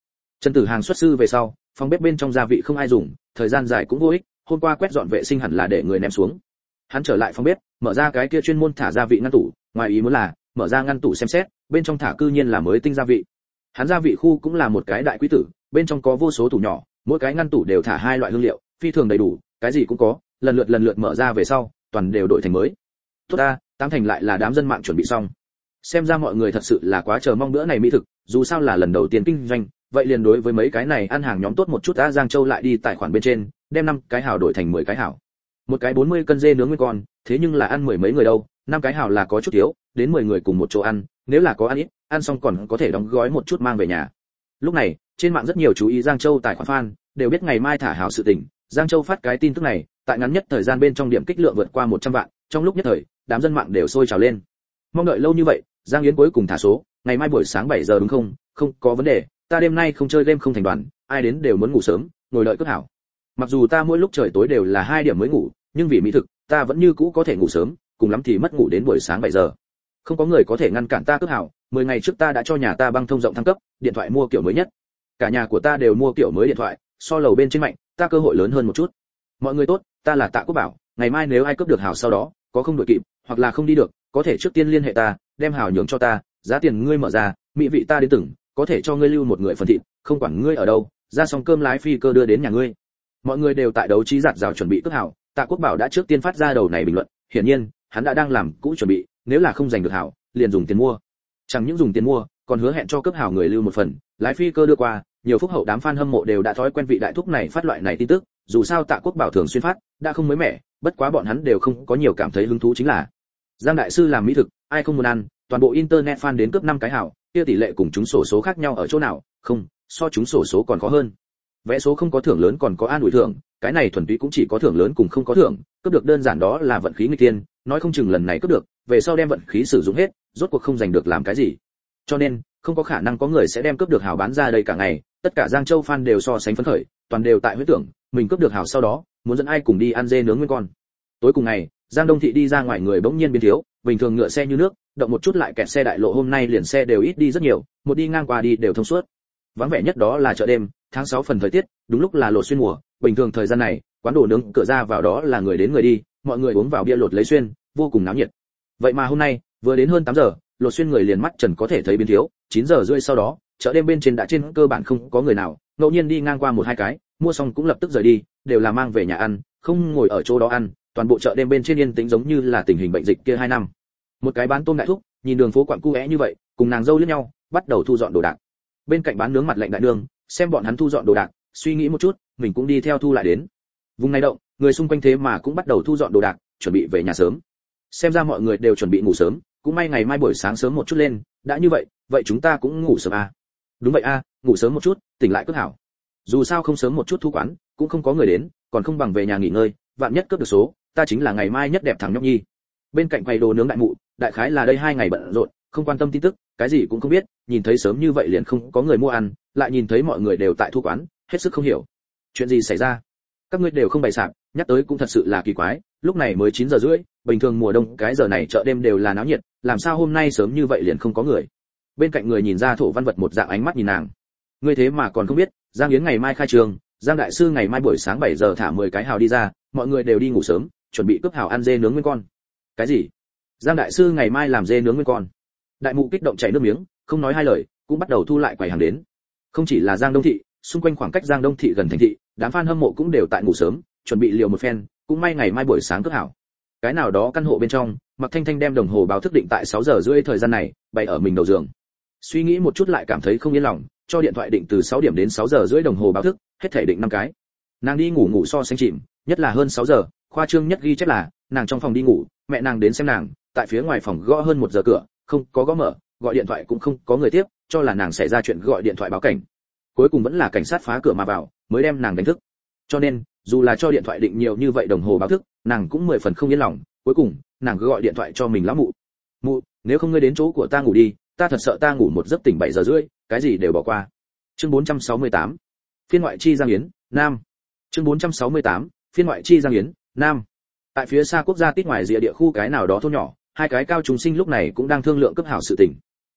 Trần Tử Hàng xuất sư về sau, phòng bếp bên trong gia vị không ai dùng, thời gian dài cũng vô ích, hôm qua quét dọn vệ sinh hẳn là để người ném xuống. Hắn trở lại phòng bếp, mở ra cái kia chuyên môn thả gia vị ngăn tủ, ngoài ý muốn là, mở ra ngăn tủ xem xét, bên trong thả cư nhiên là mới tinh gia vị. Hắn gia vị khu cũng là một cái đại quý tử, bên trong có vô số tủ nhỏ, mỗi cái ngăn tủ đều thả hai loại hương liệu, phi thường đầy đủ, cái gì cũng có, lần lượt mở ra về sau, toàn đều đổi thành mới. Tốt ta, tám thành lại là đám dân mạng chuẩn bị xong. Xem ra mọi người thật sự là quá chờ mong bữa này mỹ thực, dù sao là lần đầu tiên kinh doanh, vậy liền đối với mấy cái này ăn hàng nhóm tốt một chút. Đã Giang Châu lại đi tài khoản bên trên, đem 5 cái hào đổi thành 10 cái hào. Một cái 40 cân dê nướng nguyên con, thế nhưng là ăn mười mấy người đâu, 5 cái hào là có chút thiếu, đến 10 người cùng một chỗ ăn, nếu là có ăn ít, ăn xong còn có thể đóng gói một chút mang về nhà. Lúc này, trên mạng rất nhiều chú ý Giang Châu tài khoản fan, đều biết ngày mai thả hào sự tình, Giang Châu phát cái tin tức này, tại ngắn nhất thời gian bên trong điểm kích lượng vượt qua 100 vạn, trong lúc nhất thời, đám dân mạng đều sôi trào lên. Mong đợi lâu như vậy, Giang Yến cuối cùng thả số, ngày mai buổi sáng 7 giờ đúng không? Không, có vấn đề, ta đêm nay không chơi game không thành đoàn, ai đến đều muốn ngủ sớm, ngồi đợi cướp hảo. Mặc dù ta mỗi lúc trời tối đều là 2 điểm mới ngủ, nhưng vì mỹ thực, ta vẫn như cũ có thể ngủ sớm, cùng lắm thì mất ngủ đến buổi sáng 7 giờ. Không có người có thể ngăn cản ta cướp hảo, 10 ngày trước ta đã cho nhà ta băng thông rộng thăng cấp, điện thoại mua kiểu mới nhất. Cả nhà của ta đều mua kiểu mới điện thoại, so lầu bên trên mạnh, ta cơ hội lớn hơn một chút. Mọi người tốt, ta là Tạ Quốc Bảo, ngày mai nếu ai cướp được hảo sau đó, có không đuổi kịp, hoặc là không đi được, có thể trước tiên liên hệ ta, đem hảo nhường cho ta, giá tiền ngươi mở ra, mỹ vị ta đến từng, có thể cho ngươi lưu một người phần thịt, không quản ngươi ở đâu, ra xong cơm lái phi cơ đưa đến nhà ngươi. Mọi người đều tại đấu trí giạt rào chuẩn bị cướp hảo, Tạ Quốc Bảo đã trước tiên phát ra đầu này bình luận, hiển nhiên, hắn đã đang làm cũ chuẩn bị, nếu là không giành được hảo, liền dùng tiền mua. Chẳng những dùng tiền mua, còn hứa hẹn cho cướp hảo người lưu một phần, lái phi cơ đưa qua, nhiều phúc hậu đám fan hâm mộ đều đã thói quen vị đại thúc này phát loại này tin tức, dù sao Tạ Quốc Bảo thường xuyên phát, đã không mới mẻ, bất quá bọn hắn đều không có nhiều cảm thấy hứng thú chính là Giang đại sư làm mỹ thực, ai không muốn ăn, toàn bộ internet fan đến cướp 5 cái hảo, kia tỷ lệ cùng chúng sổ số khác nhau ở chỗ nào? Không, so chúng sổ số còn khó hơn. Vẽ số không có thưởng lớn còn có an ủi thưởng, cái này thuần túy cũng chỉ có thưởng lớn cùng không có thưởng, cướp được đơn giản đó là vận khí nghịch thiên, nói không chừng lần này cướp được, về sau đem vận khí sử dụng hết, rốt cuộc không giành được làm cái gì. Cho nên, không có khả năng có người sẽ đem cướp được hảo bán ra đây cả ngày, tất cả Giang Châu fan đều so sánh phấn khởi, toàn đều tại huyết tưởng, mình cướp được hảo sau đó, muốn dẫn ai cùng đi ăn dê nướng nguyên con. Tối cùng ngày, Giang Đông thị đi ra ngoài người bỗng nhiên biến thiếu, bình thường ngựa xe như nước, động một chút lại kẹt xe đại lộ, hôm nay liền xe đều ít đi rất nhiều, một đi ngang qua đi đều thông suốt. Vắng vẻ nhất đó là chợ đêm, tháng 6 phần thời tiết, đúng lúc là lột xuyên mùa, bình thường thời gian này, quán đồ nướng cửa ra vào đó là người đến người đi, mọi người uống vào bia lột lấy xuyên, vô cùng náo nhiệt. Vậy mà hôm nay, vừa đến hơn 8 giờ, lột xuyên người liền mắt trần có thể thấy biến thiếu, 9 giờ rưỡi sau đó, chợ đêm bên trên đã trên cơ bản không có người nào, ngẫu nhiên đi ngang qua một hai cái, mua xong cũng lập tức rời đi, đều là mang về nhà ăn, không ngồi ở chỗ đó ăn, toàn bộ chợ đêm bên trên yên tĩnh giống như là tình hình bệnh dịch kia 2 năm. Một cái bán tôm đại thúc, nhìn đường phố quặn cu é như vậy, cùng nàng dâu liếc nhau, bắt đầu thu dọn đồ đạc. Bên cạnh bán nướng mặt lạnh đại đường, xem bọn hắn thu dọn đồ đạc, suy nghĩ một chút, mình cũng đi theo thu lại đến. Vùng này động, người xung quanh thế mà cũng bắt đầu thu dọn đồ đạc, chuẩn bị về nhà sớm. Xem ra mọi người đều chuẩn bị ngủ sớm, cũng may ngày mai buổi sáng sớm một chút lên, đã như vậy, vậy chúng ta cũng ngủ sớm à? Đúng vậy à, ngủ sớm một chút, tỉnh lại cướp hảo. Dù sao không sớm một chút thu quán, cũng không có người đến, còn không bằng về nhà nghỉ ngơi, vạn nhất cướp được số, ta chính là ngày mai nhất đẹp thằng nhóc nhi. Bên cạnh quầy đồ nướng đại mụ, đại khái là đây 2 ngày bận rộn, không quan tâm tin tức, cái gì cũng không biết, nhìn thấy sớm như vậy liền không có người mua ăn, lại nhìn thấy mọi người đều tại thu quán, hết sức không hiểu. Chuyện gì xảy ra? Các ngươi đều không bày sạp, nhắc tới cũng thật sự là kỳ quái, lúc này mới 9 giờ rưỡi, bình thường mùa đông cái giờ này chợ đêm đều là náo nhiệt, làm sao hôm nay sớm như vậy liền không có người? Bên cạnh người nhìn ra Thổ Văn Vật một dạng ánh mắt nhìn nàng. Ngươi thế mà còn không biết, Giang Yến ngày mai khai trường, Giang đại sư ngày mai buổi sáng 7 giờ thả 10 cái hào đi ra, mọi người đều đi ngủ sớm, chuẩn bị cướp hào ăn dê nướng nguyên con. Cái gì? Giang đại sư ngày mai làm dê nướng nguyên con? Đại mụ kích động chảy nước miếng, không nói hai lời, cũng bắt đầu thu lại quầy hàng đến. Không chỉ là Giang Đông thị, xung quanh khoảng cách Giang Đông thị gần thành thị, đám fan hâm mộ cũng đều tại ngủ sớm, chuẩn bị liều một phen, cũng may ngày mai buổi sáng cướp hảo. Cái nào đó căn hộ bên trong, Mạc Thanh Thanh đem đồng hồ báo thức định tại 6 giờ rưỡi thời gian này, bày ở mình đầu giường. Suy nghĩ một chút lại cảm thấy không yên lòng, cho điện thoại định từ 6 điểm đến 6 giờ rưỡi đồng hồ báo thức, hết thể định 5 cái. Nàng đi ngủ so sánh chìm, nhất là hơn 6 giờ, khoa trương nhất ghi chép là, nàng trong phòng đi ngủ, mẹ nàng đến xem nàng, tại phía ngoài phòng gõ hơn 1 giờ cửa, không có gõ mở, gọi điện thoại cũng không có người tiếp, cho là nàng xảy ra chuyện gọi điện thoại báo cảnh. Cuối cùng vẫn là cảnh sát phá cửa mà vào, mới đem nàng đánh thức. Cho nên, dù là cho điện thoại định nhiều như vậy đồng hồ báo thức, nàng cũng 10 phần không yên lòng, cuối cùng, nàng cứ gọi điện thoại cho mình lão mụ. Mụ, nếu không ngươi đến chỗ của ta ngủ đi, ta thật sợ ta ngủ một giấc tỉnh 7 giờ rưỡi, cái gì đều bỏ qua. Chương 468. Phiên ngoại chi Giang Yến, Nam. Chương 468. Phiên ngoại chi Giang Yến, Nam. Tại phía xa quốc gia tít ngoài rìa địa khu cái nào đó thôn nhỏ, 2 cái cao trung sinh lúc này cũng đang thương lượng cấp hảo sự tình.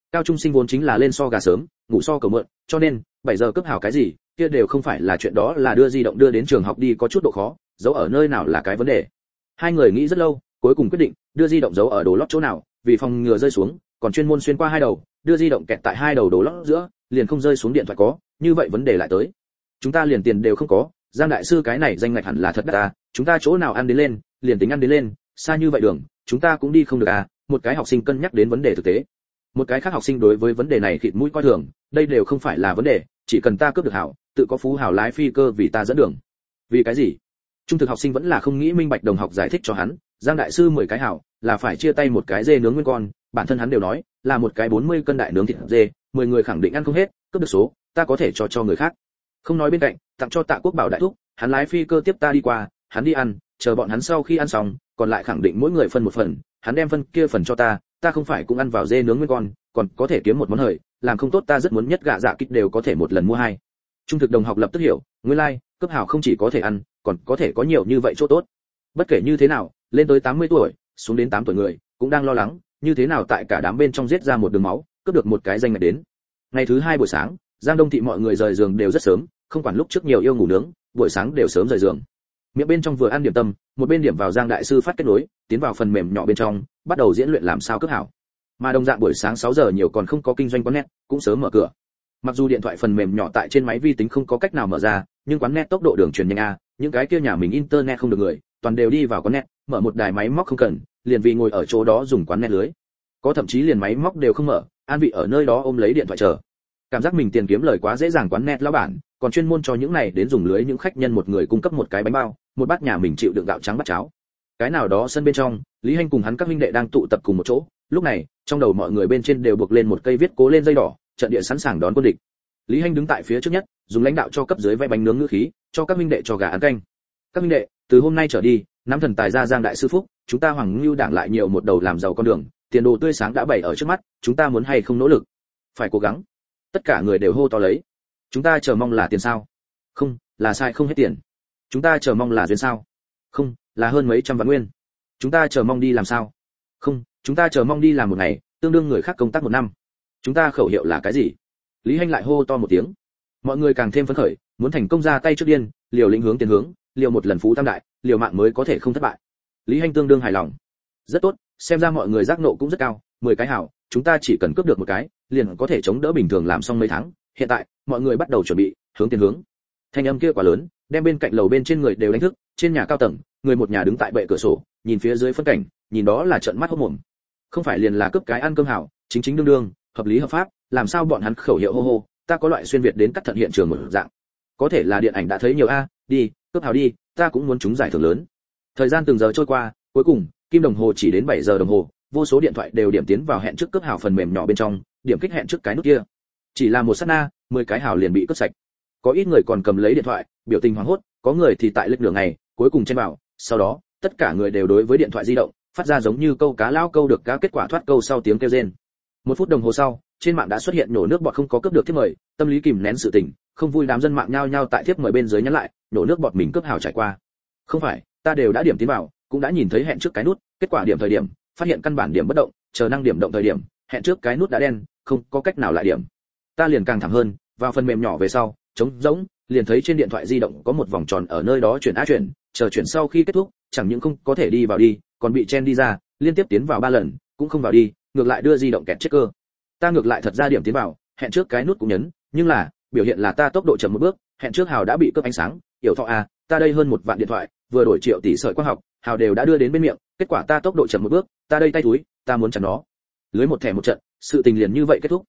Cao trung sinh vốn chính là lên so gà sớm, ngủ so cầu mượn, cho nên 7 giờ cướp hảo cái gì, kia đều không phải là chuyện đó, là đưa di động đưa đến trường học đi có chút độ khó, giấu ở nơi nào là cái vấn đề. Hai người nghĩ rất lâu, cuối cùng quyết định đưa di động giấu ở đồ lót chỗ nào, vì phòng ngừa rơi xuống, còn chuyên môn xuyên qua hai đầu, đưa di động kẹt tại hai đầu đồ lót giữa, liền không rơi xuống điện thoại có, như vậy vấn đề lại tới. Chúng ta liền tiền đều không có, Giang đại sư cái này danh ngạch hẳn là thật đắt à, chúng ta chỗ nào ăn đến lên, liền tính ăn đến lên, xa như vậy đường, chúng ta cũng đi không được à, một cái học sinh cân nhắc đến vấn đề thực tế. Một cái khác học sinh đối với vấn đề này khịt mũi coi thường, đây đều không phải là vấn đề, chỉ cần ta cướp được hảo, tự có phú hảo lái phi cơ vì ta dẫn đường. Vì cái gì? Trung thực học sinh vẫn là không nghĩ minh bạch, đồng học giải thích cho hắn, Giang đại sư 10 cái hảo, là phải chia tay một cái dê nướng nguyên con, bản thân hắn đều nói, là một cái 40 cân đại nướng thịt dê, 10 người khẳng định ăn không hết, cướp được số, ta có thể cho người khác. Không nói bên cạnh, tặng cho Tạ Quốc Bảo đại thúc, hắn lái phi cơ tiếp ta đi qua, hắn đi ăn, chờ bọn hắn sau khi ăn xong, còn lại khẳng định mỗi người phân một phần, hắn đem phân kia phần cho ta, ta không phải cũng ăn vào dê nướng nguyên con, còn có thể kiếm một món hời, làm không tốt ta rất muốn nhất gạ dạ kích đều có thể một lần mua hai. Trung thực đồng học lập tức hiểu, nguyên lai, cấp hảo không chỉ có thể ăn, còn có thể có nhiều như vậy chỗ tốt. Bất kể như thế nào, lên tới 80 tuổi, xuống đến 8 tuổi người, cũng đang lo lắng, như thế nào tại cả đám bên trong giết ra một đường máu, cướp được một cái danh ngạch đến. Ngày thứ hai buổi sáng, Giang Đông thị mọi người rời giường đều rất sớm, không quản lúc trước nhiều yêu ngủ nướng, buổi sáng đều sớm rời giường. Miệng bên trong vừa ăn điểm tâm, một bên điểm vào Giang đại sư phát kết nối, tiến vào phần mềm nhỏ bên trong, bắt đầu diễn luyện làm sao cướp hảo. Mà đồng dạng buổi sáng 6 giờ nhiều còn không có kinh doanh quán net, cũng sớm mở cửa. Mặc dù điện thoại phần mềm nhỏ tại trên máy vi tính không có cách nào mở ra, nhưng quán net tốc độ đường truyền nhanh a, những cái kia nhà mình internet không được người, toàn đều đi vào quán net, mở một đài máy móc không cần, liền vì ngồi ở chỗ đó dùng quán net lưới. Có thậm chí liền máy móc đều không mở, an vị ở nơi đó ôm lấy điện thoại chờ. Cảm giác mình tiền kiếm lời quá dễ dàng, quán net lão bản còn chuyên môn cho những này đến dùng lưới những khách nhân một người cung cấp một cái bánh bao, một bát nhà mình chịu đựng gạo trắng bát cháo. Cái nào đó sân bên trong, Lý Hành cùng hắn các huynh đệ đang tụ tập cùng một chỗ, lúc này, trong đầu mọi người bên trên đều buộc lên một cây viết cố lên dây đỏ, trận địa sẵn sàng đón quân địch. Lý Hành đứng tại phía trước nhất, dùng lãnh đạo cho cấp dưới vẽ bánh nướng ngữ khí, cho các huynh đệ cho gà ăn canh. Các huynh đệ, từ hôm nay trở đi, nắm thần tài ra Giang đại sư phúc, chúng ta Hoàng Nưu đảng lại nhiều một đầu làm giàu con đường, tiền đồ tươi sáng đã bày ở trước mắt, chúng ta muốn hay không nỗ lực? Phải cố gắng. Tất cả người đều hô to lấy. Chúng ta chờ mong là tiền sao? Không, là sai không hết tiền. Chúng ta chờ mong là duyên sao? Không, là hơn mấy trăm vạn nguyên. Chúng ta chờ mong đi làm sao? Không, chúng ta chờ mong đi làm một ngày, tương đương người khác công tác một năm. Chúng ta khẩu hiệu là cái gì? Lý Hành lại hô to một tiếng. Mọi người càng thêm phấn khởi, muốn thành công ra tay trước điên, liều lĩnh hướng tiền hướng, liều một lần phú tam đại, liều mạng mới có thể không thất bại. Lý Hành tương đương hài lòng. Rất tốt, xem ra mọi người giác nộ cũng rất cao, 10 cái hảo, chúng ta chỉ cần cướp được một cái, liền có thể chống đỡ bình thường làm xong mấy tháng. Hiện tại, mọi người bắt đầu chuẩn bị, hướng tiền hướng. Thanh âm kia quá lớn, đem bên cạnh lầu bên trên người đều đánh thức, trên nhà cao tầng, người một nhà đứng tại bệ cửa sổ, nhìn phía dưới phân cảnh, nhìn đó là trợn mắt hốt mồm. Không phải liền là cướp cái ăn cơm hảo, chính chính đương đương, hợp lý hợp pháp, làm sao bọn hắn khẩu hiệu hô hô, ta có loại xuyên việt đến cắt thận hiện trường một dạng. Có thể là điện ảnh đã thấy nhiều a, đi, cướp hảo đi, ta cũng muốn trúng giải thưởng lớn. Thời gian từng giờ trôi qua, cuối cùng, kim đồng hồ chỉ đến 7 giờ đồng hồ, vô số điện thoại đều điểm tiến vào hẹn trước cướp hảo phần mềm nhỏ bên trong, điểm kích hẹn trước cái nút kia. Chỉ là một sát na, 10 cái hảo liền bị cướp sạch. Có ít người còn cầm lấy điện thoại, biểu tình hoảng hốt, có người thì tại lệch đường này, cuối cùng chen vào, sau đó, tất cả người đều đối với điện thoại di động, phát ra giống như câu cá lao câu được cá kết quả thoát câu sau tiếng kêu rên. 1 phút đồng hồ sau, trên mạng đã xuất hiện nổ nước bọt không có cướp được thiếp mời, tâm lý kìm nén sự tình, không vui đám dân mạng nhao nhao tại thiếp mời bên dưới nhắn lại, nổ nước bọt mình cướp hảo trải qua. Không phải, ta đều đã điểm tiến vào, cũng đã nhìn thấy hẹn trước cái nút, kết quả điểm thời điểm, phát hiện căn bản điểm bất động, chờ năng điểm động thời điểm, hẹn trước cái nút đã đen, không có cách nào lại điểm. Ta liền càng thảm hơn, vào phần mềm nhỏ về sau, trống rỗng, liền thấy trên điện thoại di động có một vòng tròn ở nơi đó chuyển á chuyển, chờ chuyển sau khi kết thúc, chẳng những không có thể đi vào đi, còn bị chen đi ra, liên tiếp tiến vào 3 lần, cũng không vào đi, ngược lại đưa di động kẹt chết cơ. Ta ngược lại thật ra điểm tiến vào, hẹn trước cái nút cũng nhấn, nhưng là, biểu hiện là ta tốc độ chậm một bước, hẹn trước hào đã bị cướp ánh sáng, hiểu thọ à, ta đây hơn 1 vạn điện thoại, vừa đổi triệu tỷ sợi quang học, hào đều đã đưa đến bên miệng, kết quả ta tốc độ chậm một bước, ta đây tay túi, ta muốn chặn nó. Lưới một thẻ một trận, sự tình liền như vậy kết thúc.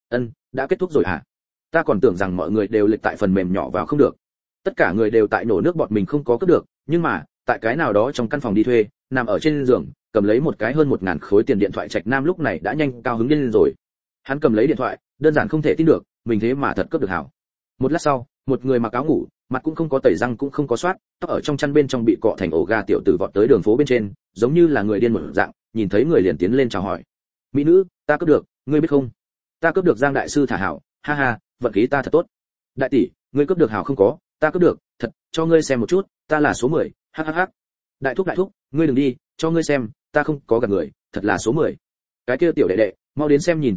Đã kết thúc rồi hả? Ta còn tưởng rằng mọi người đều lệch tại phần mềm nhỏ vào không được. Tất cả người đều tại nổ nước bọt mình không có cướp được, nhưng mà, tại cái nào đó trong căn phòng đi thuê, nằm ở trên giường, cầm lấy một cái hơn 1000 khối tiền điện thoại Trạch Nam lúc này đã nhanh cao hứng lên rồi. Hắn cầm lấy điện thoại, đơn giản không thể tin được, mình thế mà thật cướp được hảo. Một lát sau, một người mặc áo ngủ, mặt cũng không có tẩy răng cũng không có xoát, tóc ở trong chăn bên trong bị cọ thành ổ gà tiểu tử vọt tới đường phố bên trên, giống như là người điên một dạng, nhìn thấy người liền tiến lên chào hỏi. Mỹ nữ, ta cướp được, ngươi biết không? Ta cướp được Giang đại sư thả hảo, ha ha, vận khí ta thật tốt. Đại tỷ, ngươi cướp được hảo không có, ta cướp được, thật, cho ngươi xem một chút, ta là số 10, hhh. Đại thúc, ngươi đừng đi, cho ngươi xem, ta không có gạt người, thật là số 10. Cái kia tiểu đệ đệ, mau đến xem nhìn ta hảo,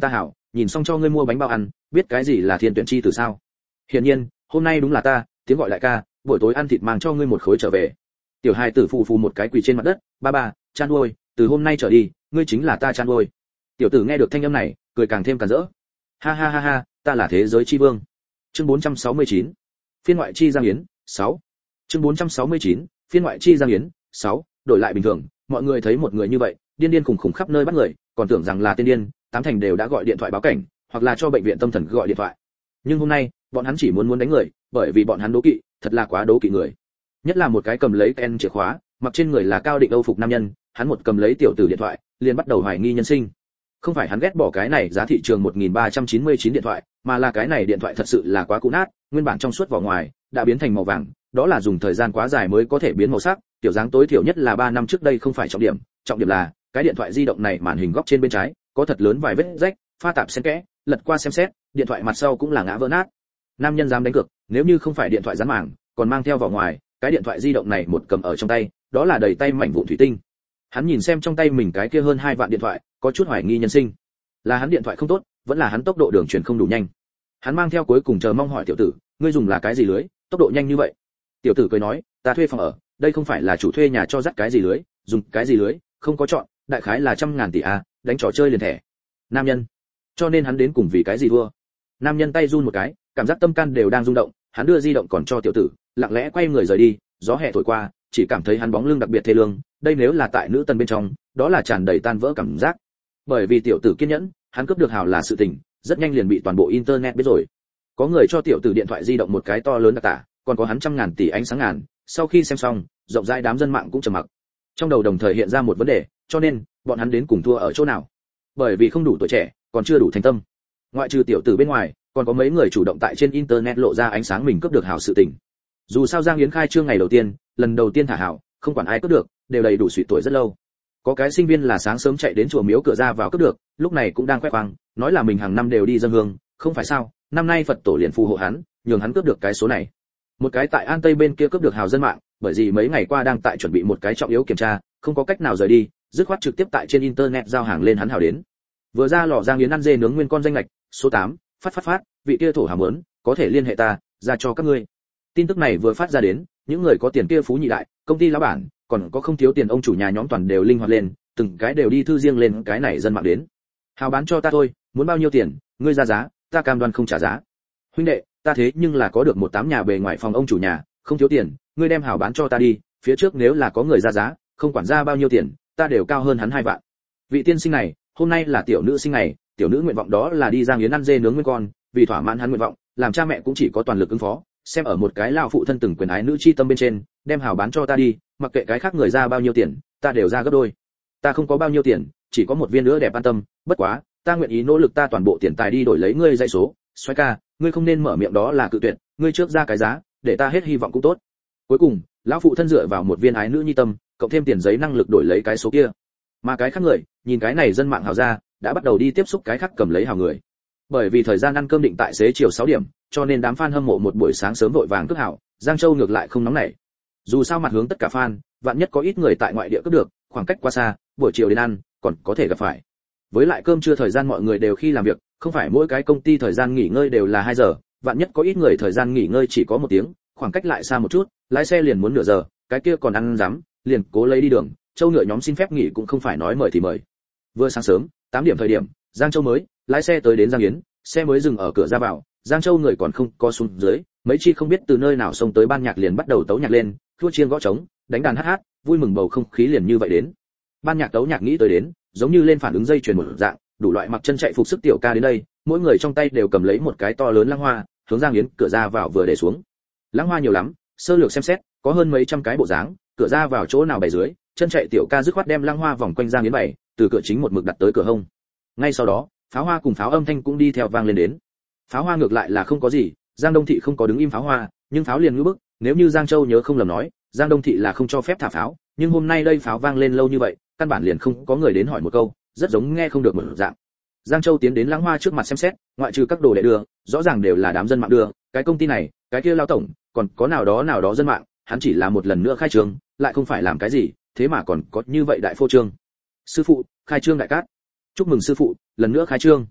nhìn xong cho ngươi mua bánh bao ăn, biết cái gì là thiên tuyển chi từ sao? Hiển nhiên, hôm nay đúng là ta, tiếng gọi đại ca, buổi tối ăn thịt mang cho ngươi một khối trở về. Tiểu hài tử phù phù một cái quỳ trên mặt đất, ba ba, chan nuôi, từ hôm nay trở đi, ngươi chính là ta chan nuôi. Tiểu tử nghe được thanh âm này, cười càng thêm càn rỡ. Ha ha ha ha, ta là thế giới chi vương. Chương 469. Phiên ngoại chi Giang Yến, 6. Chương 469. Phiên ngoại chi Giang Yến, 6. Đổi lại bình thường, mọi người thấy một người như vậy, điên điên khủng khủng khắp nơi bắt người, còn tưởng rằng là tên điên, tám thành đều đã gọi điện thoại báo cảnh, hoặc là cho bệnh viện tâm thần gọi điện thoại. Nhưng hôm nay, bọn hắn chỉ muốn đánh người, bởi vì bọn hắn đố kỵ, thật là quá đố kỵ người. Nhất là một cái cầm lấy ken chìa khóa, mặc trên người là cao định âu phục nam nhân, hắn một cầm lấy tiểu tử điện thoại, liền bắt đầu hoài nghi nhân sinh. Không phải hắn ghét bỏ cái này giá thị trường 1399 điện thoại, mà là cái này điện thoại thật sự là quá cũ nát, nguyên bản trong suốt vỏ ngoài đã biến thành màu vàng, đó là dùng thời gian quá dài mới có thể biến màu sắc, tiểu dáng tối thiểu nhất là 3 năm trước đây không phải trọng điểm là cái điện thoại di động này màn hình góc trên bên trái có thật lớn vài vết rách, pha tạp xen kẽ, lật qua xem xét, điện thoại mặt sau cũng là ngã vỡ nát. Nam nhân dám đánh cược, nếu như không phải điện thoại dán màng, còn mang theo vỏ ngoài, cái điện thoại di động này một cầm ở trong tay, đó là đầy tay mảnh vụn thủy tinh. Hắn nhìn xem trong tay mình cái kia hơn 2 vạn điện thoại, có chút hoài nghi nhân sinh. Là hắn điện thoại không tốt, vẫn là hắn tốc độ đường truyền không đủ nhanh. Hắn mang theo cuối cùng chờ mong hỏi tiểu tử, ngươi dùng là cái gì lưới, tốc độ nhanh như vậy? Tiểu tử cười nói, ta thuê phòng ở, đây không phải là chủ thuê nhà cho dắt cái gì lưới, dùng cái gì lưới, không có chọn, đại khái là 100.000 tỷ a, đánh trò chơi liền thẻ. Nam nhân, cho nên hắn đến cùng vì cái gì thua? Nam nhân tay run một cái, cảm giác tâm can đều đang rung động, hắn đưa di động còn cho tiểu tử, lặng lẽ quay người rời đi, gió hè thổi qua, chỉ cảm thấy hắn bóng lưng đặc biệt thê lương, đây nếu là tại nữ tân bên trong, đó là tràn đầy tan vỡ cảm giác. Bởi vì tiểu tử kiên nhẫn, hắn cướp được hào là sự tình, rất nhanh liền bị toàn bộ internet biết rồi. Có người cho tiểu tử điện thoại di động một cái to lớn đặc tả, còn có hắn 100.000 tỷ ánh sáng ngàn, sau khi xem xong, rộng rãi đám dân mạng cũng trầm mặc. Trong đầu đồng thời hiện ra một vấn đề, cho nên, bọn hắn đến cùng thua ở chỗ nào? Bởi vì không đủ tuổi trẻ, còn chưa đủ thành tâm. Ngoại trừ tiểu tử bên ngoài, còn có mấy người chủ động tại trên internet lộ ra ánh sáng mình cướp được hào sự tình. Dù sao Giang Yến khai trương ngày đầu tiên, lần đầu tiên thả hào, không quản ai cướp được, đều đầy đủ suy tuổi rất lâu. Có cái sinh viên là sáng sớm chạy đến chùa miếu cửa ra vào cướp được, lúc này cũng đang khoe khoang, nói là mình hàng năm đều đi dâng hương, không phải sao, năm nay Phật tổ liền phù hộ hắn, nhường hắn cướp được cái số này. Một cái tại An Tây bên kia cướp được hào dân mạng, bởi vì mấy ngày qua đang tại chuẩn bị một cái trọng yếu kiểm tra, không có cách nào rời đi, dứt khoát trực tiếp tại trên internet giao hàng lên hắn hào đến. Vừa ra lò Giang Yến ăn dê nướng nguyên con danh lệch, số 8, phát, vị kia thổ hào muốn, có thể liên hệ ta, ra cho các ngươi. Tin tức này vừa phát ra đến, những người có tiền kia phú nhị đại, công ty lão bản, còn có không thiếu tiền ông chủ nhà nhóm toàn đều linh hoạt lên, từng cái đều đi thư riêng lên cái này dân mạng đến. Hào bán cho ta thôi, muốn bao nhiêu tiền, ngươi ra giá, ta cam đoan không trả giá. Huynh đệ, ta thế nhưng là có được 18 nhà bề ngoài phòng ông chủ nhà, không thiếu tiền, ngươi đem hào bán cho ta đi, phía trước nếu là có người ra giá, không quản ra bao nhiêu tiền, ta đều cao hơn hắn 2 vạn. Vị tiên sinh này, hôm nay là tiểu nữ sinh ngày, tiểu nữ nguyện vọng đó là đi Giang Yến ăn dê nướng nguyên con, vì thỏa mãn hắn nguyện vọng, làm cha mẹ cũng chỉ có toàn lực ứng phó, xem ở một cái lao phụ thân từng quyền ái nữ chi tâm bên trên, đem hào bán cho ta đi, mặc kệ cái khác người ra bao nhiêu tiền, ta đều ra gấp đôi. Ta không có bao nhiêu tiền, chỉ có một viên nữa đẹp an tâm, bất quá, ta nguyện ý nỗ lực ta toàn bộ tiền tài đi đổi lấy ngươi dãy số, xoay ca, ngươi không nên mở miệng đó là cự tuyệt, ngươi trước ra cái giá, để ta hết hy vọng cũng tốt. Cuối cùng, lão phụ thân dựa vào một viên ái nữ nhi tâm, cộng thêm tiền giấy năng lực đổi lấy cái số kia. Mà cái khác người, nhìn cái này dân mạng hào ra, đã bắt đầu đi tiếp xúc cái khác cầm lấy hào người. Bởi vì thời gian ăn cơm định tại xế chiều 6 điểm, cho nên đám fan hâm mộ một buổi sáng sớm vội vàng cướp hào, Giang Châu ngược lại không nóng nảy. Dù sao mặt hướng tất cả fan, vạn nhất có ít người tại ngoại địa cướp được, khoảng cách quá xa, buổi chiều đến ăn, còn có thể gặp phải. Với lại cơm trưa thời gian mọi người đều khi làm việc, không phải mỗi cái công ty thời gian nghỉ ngơi đều là 2 giờ, vạn nhất có ít người thời gian nghỉ ngơi chỉ có 1 tiếng, khoảng cách lại xa một chút, lái xe liền muốn nửa giờ, cái kia còn ăn dám, liền cố lấy đi đường, Châu ngựa nhóm xin phép nghỉ cũng không phải nói mời thì mời. Vừa sáng sớm, 8 điểm thời điểm, Giang Châu mới lái xe tới đến Giang Yến, xe mới dừng ở cửa ra vào, Giang Châu người còn không có xuống dưới, mấy chi không biết từ nơi nào xông tới ban nhạc liền bắt đầu tấu nhạc lên, thua chiên gõ trống, đánh đàn hát, vui mừng bầu không khí liền như vậy đến. Ban nhạc tấu nhạc nghĩ tới đến, giống như lên phản ứng dây chuyền một dạng, đủ loại mặc chân chạy phục sức tiểu ca đến đây, mỗi người trong tay đều cầm lấy một cái to lớn lăng hoa, hướng Giang Yến cửa ra vào vừa để xuống. Lăng hoa nhiều lắm, sơ lược xem xét, có hơn mấy trăm cái bộ dáng, cửa ra vào chỗ nào bày dưới, chân chạy tiểu ca dứt khoát đem lăng hoa vòng quanh Giang Yến bày, từ cửa chính một mực đặt tới cửa hông. Ngay sau đó, pháo hoa cùng pháo âm thanh cũng đi theo vang lên đến. Pháo hoa ngược lại là không có gì, Giang Đông thị không có đứng im pháo hoa, nhưng pháo liền ngữ bức, nếu như Giang Châu nhớ không lầm nói, Giang Đông thị là không cho phép thả pháo, nhưng hôm nay đây pháo vang lên lâu như vậy, căn bản liền không có người đến hỏi một câu, rất giống nghe không được một dạng. Giang Châu tiến đến lăng hoa trước mặt xem xét, ngoại trừ các đồ đệ đưa, rõ ràng đều là đám dân mạng đưa, cái công ty này, cái kia lao tổng, còn có nào đó dân mạng, hắn chỉ là một lần nữa khai trương, lại không phải làm cái gì, thế mà còn có như vậy đại phô trương. Sư phụ, khai trương đại cát. Chúc mừng sư phụ, lần nữa khai trương.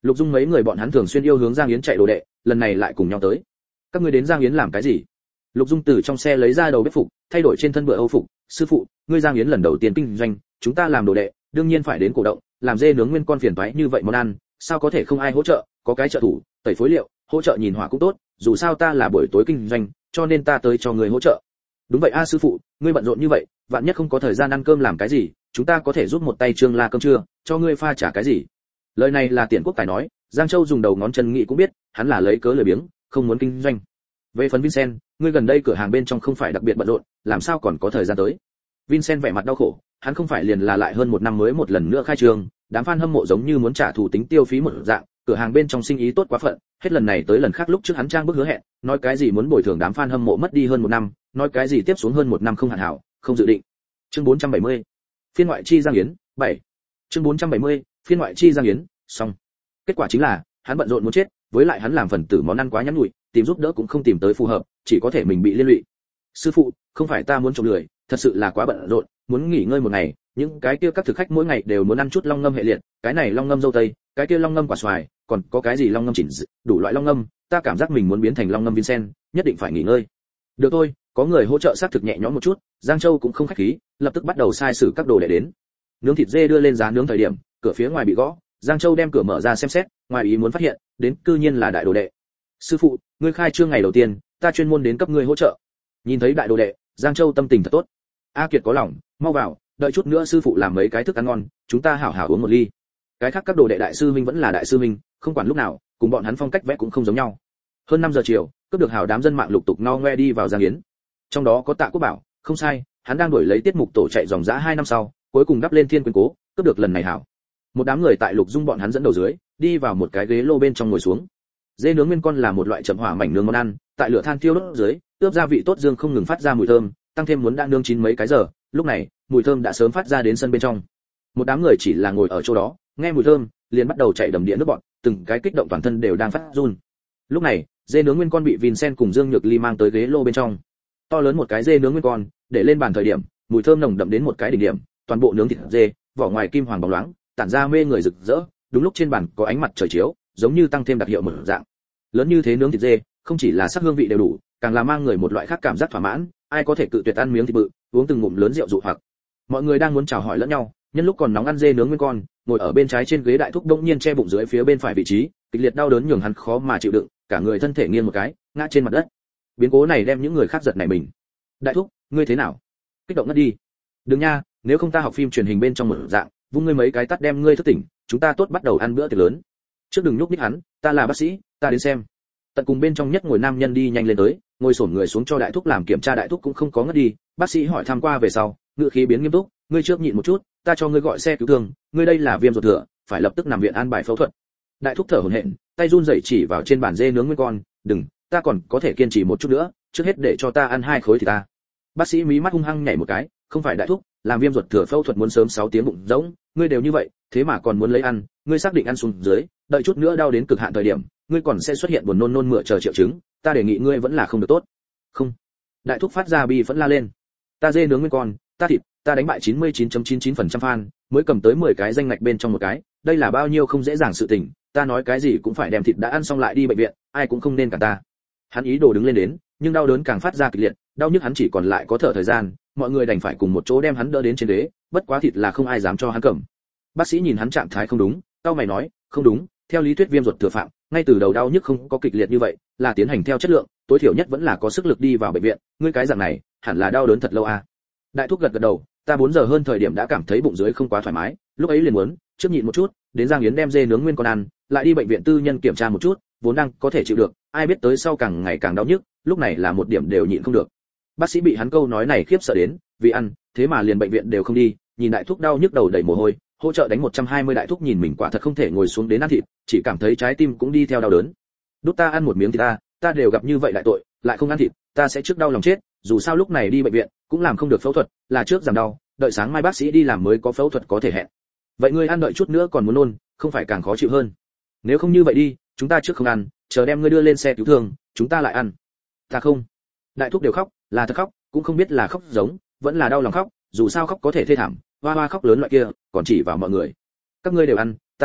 Lục Dung mấy người bọn hắn thường xuyên yêu hướng Giang Yến chạy đồ đệ, lần này lại cùng nhau tới. Các ngươi đến Giang Yến làm cái gì? Lục Dung từ trong xe lấy ra đầu bếp phục, thay đổi trên thân bựa Âu phục. Sư phụ, ngươi Giang Yến lần đầu tiên kinh doanh, chúng ta làm đồ đệ, đương nhiên phải đến cổ động, làm dê nướng nguyên con phiền toái như vậy món ăn, sao có thể không ai hỗ trợ? Có cái trợ thủ, tẩy phối liệu, hỗ trợ nhìn hỏa cũng tốt, dù sao ta là buổi tối kinh doanh, cho nên ta tới cho người hỗ trợ. Đúng vậy a sư phụ, ngươi bận rộn như vậy, vạn nhất không có thời gian ăn cơm làm cái gì, chúng ta có thể giúp một tay Trương La cơm trưa, cho ngươi pha trả cái gì. Lời này là Tiễn Quốc Tài nói, Giang Châu dùng đầu ngón chân nghĩ cũng biết, hắn là lấy cớ lười biếng, không muốn kinh doanh. Về phần Vincent, ngươi gần đây cửa hàng bên trong không phải đặc biệt bận rộn, làm sao còn có thời gian tới? Vincent vẻ mặt đau khổ, hắn không phải liền là lại hơn một năm mới một lần nữa khai trương, đám fan hâm mộ giống như muốn trả thù tính tiêu phí một dạng, cửa hàng bên trong sinh ý tốt quá phận, hết lần này tới lần khác lúc trước hắn trang bức hứa hẹn, nói cái gì muốn bồi thường đám fan hâm mộ mất đi hơn một năm, nói cái gì tiếp xuống hơn một năm không hạn hảo, không dự định. Chương 470. Phiên ngoại chi Giang Yến, 7. Chương 470. Phiên ngoại chi Giang Yến, xong. Kết quả chính là, hắn bận rộn muốn chết, với lại hắn làm phần tử món ăn quá nhắn nhủi, tìm giúp đỡ cũng không tìm tới phù hợp, chỉ có thể mình bị liên lụy. Sư phụ, không phải ta muốn trộm lười, thật sự là quá bận rộn, muốn nghỉ ngơi một ngày, những cái kia các thực khách mỗi ngày đều muốn ăn chút long ngâm hệ liệt, cái này long ngâm dâu tây, cái kia long ngâm quả xoài, còn có cái gì long ngâm chỉnh, đủ loại long ngâm, ta cảm giác mình muốn biến thành long ngâm Vincent, nhất định phải nghỉ ngơi. Được thôi, có người hỗ trợ xác thực nhẹ nhõm một chút, Giang Châu cũng không khách khí, lập tức bắt đầu sai sử các đồ để đến. Nướng thịt dê đưa lên giá nướng thời điểm, cửa phía ngoài bị gõ, Giang Châu đem cửa mở ra xem xét, ngoài ý muốn phát hiện, đến cư nhiên là đại đồ đệ. Sư phụ, ngươi khai trương ngày đầu tiên, ta chuyên môn đến cấp ngươi hỗ trợ. Nhìn thấy đại đồ đệ, Giang Châu tâm tình thật tốt. A Kiệt có lòng, mau vào, đợi chút nữa sư phụ làm mấy cái thức ăn ngon, chúng ta hảo hảo uống một ly. Cái khác các đồ đệ đại sư huynh vẫn là đại sư huynh, không quản lúc nào, cùng bọn hắn phong cách vẽ cũng không giống nhau. Hơn 5 giờ chiều, cướp được hảo đám dân mạng lục tục no ngoe đi vào Giang Yến. Trong đó có Tạ Quốc Bảo, không sai, hắn đang đổi lấy tiết mục tổ chạy dòng dã 2 năm sau, cuối cùng đắp lên thiên quyền cố, cướp được lần này hảo. Một đám người tại Lục Dung bọn hắn dẫn đầu dưới, đi vào một cái ghế lô bên trong ngồi xuống. Dê nướng nguyên con là một loại chậm hỏa mảnh nướng món ăn, tại lửa than thiêu đốt dưới, ướp gia vị tốt dương không ngừng phát ra mùi thơm, tăng thêm muốn đã nướng chín mấy cái giờ, lúc này, mùi thơm đã sớm phát ra đến sân bên trong. Một đám người chỉ là ngồi ở chỗ đó, nghe mùi thơm, liền bắt đầu chạy đầm địa nước bọt, từng cái kích động toàn thân đều đang phát run. Lúc này, dê nướng nguyên con bị Vincent cùng Dương Nhược Ly mang tới ghế lô bên trong. To lớn một cái dê nướng nguyên con, để lên bàn thời điểm, mùi thơm nồng đậm đến một cái đỉnh điểm, toàn bộ nướng thịt dê, vỏ ngoài kim hoàng bóng loáng, tản ra mê người rực rỡ, đúng lúc trên bàn có ánh mặt trời chiếu, giống như tăng thêm đặc hiệu một dạng. Lớn như thế nướng thịt dê, không chỉ là sắc hương vị đều đủ, càng là mang người một loại khác cảm giác thỏa mãn, ai có thể cự tuyệt ăn miếng thịt bự, uống từng ngụm lớn rượu dụ hoặc. Mọi người đang muốn chào hỏi lẫn nhau, nhân lúc còn nóng ăn dê nướng nguyên con, ngồi ở bên trái trên ghế đại thúc đông nhiên che bụng dưới phía bên phải vị trí, kịch liệt đau đớn nhường hắn khó mà chịu đựng, cả người thân thể nghiêng một cái, ngã trên mặt đất. Biến cố này đem những người khác giật nảy mình. Đại thúc, ngươi thế nào? Kích động ngất đi. Đừng nha, nếu không ta học phim truyền hình bên trong một dạng, vung ngươi mấy cái tát đem ngươi thức tỉnh, chúng ta tốt bắt đầu ăn bữa tiệc lớn. Trước đừng nhúc nhích hắn, ta là bác sĩ, ta đến xem. Tận cùng bên trong nhất ngồi nam nhân đi nhanh lên tới, ngồi xổm người xuống cho đại thúc làm kiểm tra, đại thúc cũng không có ngất đi, bác sĩ hỏi thăm qua về sau, ngựa khí biến nghiêm túc, ngươi trước nhịn một chút, ta cho ngươi gọi xe cứu thương, ngươi đây là viêm ruột thừa, phải lập tức nằm viện an bài phẫu thuật. Đại thúc thở hổn hển, tay run rẩy chỉ vào trên bàn dê nướng nguyên con, đừng, ta còn có thể kiên trì một chút nữa, trước hết để cho ta ăn 2 khối thì ta. Bác sĩ mí mắt hung hăng nhảy một cái, không phải đại thúc, làm viêm ruột thừa phẫu thuật muốn sớm 6 tiếng bụng rỗng, ngươi đều như vậy, thế mà còn muốn lấy ăn, ngươi xác định ăn xuống dưới, đợi chút nữa đau đến cực hạn thời điểm, ngươi còn sẽ xuất hiện buồn nôn nôn mửa chờ triệu chứng, ta đề nghị ngươi vẫn là không được tốt. Không. Đại thúc phát ra bi vẫn la lên. Ta dê nướng nguyên con, ta thịt, ta đánh bại 99.99% fan, mới cầm tới 10 cái danh ngạch bên trong một cái, đây là bao nhiêu không dễ dàng sự tình, ta nói cái gì cũng phải đem thịt đã ăn xong lại đi bệnh viện, ai cũng không nên cản ta. Hắn ý đồ đứng lên đến, nhưng đau đớn càng phát ra kịch liệt, đau nhức hắn chỉ còn lại có thở thời gian, mọi người đành phải cùng một chỗ đem hắn đỡ đến trên ghế, bất quá thịt là không ai dám cho hắn cầm. Bác sĩ nhìn hắn trạng thái không đúng, cau mày nói, không đúng, theo lý thuyết viêm ruột thừa phạm, ngay từ đầu đau nhức không có kịch liệt như vậy, là tiến hành theo chất lượng, tối thiểu nhất vẫn là có sức lực đi vào bệnh viện, ngươi cái dạng này, hẳn là đau đớn thật lâu à. Đại thúc gật gật đầu, ta 4 giờ hơn thời điểm đã cảm thấy bụng dưới không quá thoải mái, lúc ấy liền muốn trước nhịn một chút, đến Giang Yến đem dê nướng nguyên con ăn, lại đi bệnh viện tư nhân kiểm tra một chút, vốn đang có thể chịu được, ai biết tới sau càng ngày càng đau nhức, lúc này là một điểm đều nhịn không được. Bác sĩ bị hắn câu nói này khiếp sợ đến, vì ăn, thế mà liền bệnh viện đều không đi, nhìn đại thúc đau nhức đầu đầy mồ hôi, hỗ trợ đánh 120 đại thúc nhìn mình quả thật không thể ngồi xuống đến ăn thịt, chỉ cảm thấy trái tim cũng đi theo đau đớn. Đút ta ăn một miếng thịt ta đều gặp như vậy đại tội, lại không ăn thịt, ta sẽ trước đau lòng chết, dù sao lúc này đi bệnh viện cũng làm không được phẫu thuật, là trước giảm đau, đợi sáng mai bác sĩ đi làm mới có phẫu thuật có thể hẹn. Vậy ngươi ăn đợi chút nữa còn muốn nôn, không phải càng khó chịu hơn. Nếu không như vậy đi, chúng ta trước không ăn, chờ đem ngươi đưa lên xe cứu thương, chúng ta lại ăn. Ta không. Đại thúc đều khóc, là thật khóc, cũng không biết là khóc giống, vẫn là đau lòng khóc, dù sao khóc có thể thê thảm, hoa hoa khóc lớn loại kia, còn chỉ vào mọi người. Các ngươi đều ăn, ta thấy được,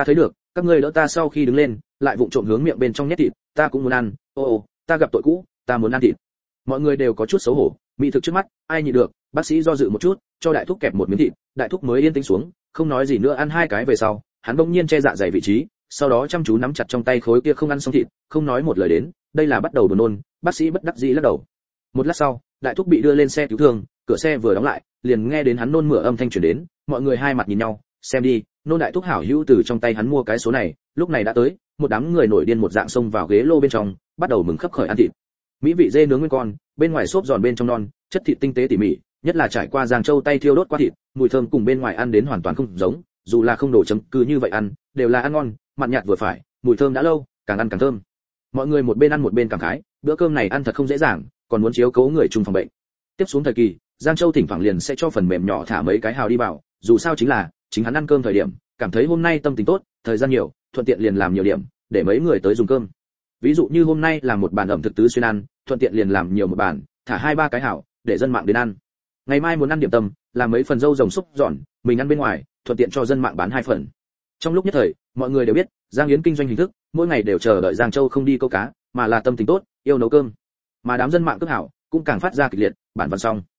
các ngươi đỡ ta sau khi đứng lên, lại vụng trộm hướng miệng bên trong nhét thịt, ta cũng muốn ăn, ô, ta gặp tội cũ, ta muốn ăn thịt. Mọi người đều có chút xấu hổ, mỹ thực trước mắt, ai nhịn được, bác sĩ do dự một chút, cho đại thúc kẹp một miếng thịt, đại thúc mới yên tĩnh xuống, không nói gì nữa ăn hai cái về sau, hắn bỗng nhiên che dạ dày vị trí, sau đó chăm chú nắm chặt trong tay khối kia không ăn xong thịt, không nói một lời đến, đây là bắt đầu buồn nôn, bác sĩ bất đắc dĩ lắc đầu. Một lát sau, đại thúc bị đưa lên xe cứu thương, cửa xe vừa đóng lại, liền nghe đến hắn nôn mửa âm thanh truyền đến, mọi người hai mặt nhìn nhau, xem đi, nôn đại thúc hảo hữu từ trong tay hắn mua cái số này, lúc này đã tới, một đám người nổi điên một dạng xông vào ghế lô bên trong, bắt đầu mừng khấp khởi ăn thịt. Mỹ vị dê nướng nguyên con, bên ngoài xốp giòn bên trong non, chất thịt tinh tế tỉ mỉ, nhất là trải qua Giang Châu tay thiêu đốt qua thịt, mùi thơm cùng bên ngoài ăn đến hoàn toàn không giống, dù là không đổ chấm cứ như vậy ăn, đều là ăn ngon, mặn nhạt vừa phải, mùi thơm đã lâu, càng ăn càng thơm. Mọi người một bên ăn một bên cảm khái, bữa cơm này ăn thật không dễ dàng, còn muốn chiếu cố người chung phòng bệnh. Tiếp xuống thời kỳ, Giang Châu thỉnh thoảng liền sẽ cho phần mềm nhỏ thả mấy cái hào đi vào, dù sao chính là, chính hắn ăn cơm thời điểm, cảm thấy hôm nay tâm tình tốt, thời gian nhiều, thuận tiện liền làm nhiều điểm, để mấy người tới dùng cơm. Ví dụ như hôm nay làm một bàn ẩm thực tứ xuyên ăn, thuận tiện liền làm nhiều một bàn, thả hai ba cái hảo, để dân mạng đến ăn. Ngày mai muốn ăn điểm tâm, làm mấy phần dâu rồng xúc giòn, mình ăn bên ngoài, thuận tiện cho dân mạng bán hai phần. Trong lúc nhất thời, mọi người đều biết, Giang Yến kinh doanh hình thức, mỗi ngày đều chờ đợi Giang Châu không đi câu cá, mà là tâm tình tốt, yêu nấu cơm. Mà đám dân mạng cướp hảo, cũng càng phát ra kịch liệt, bản văn xong.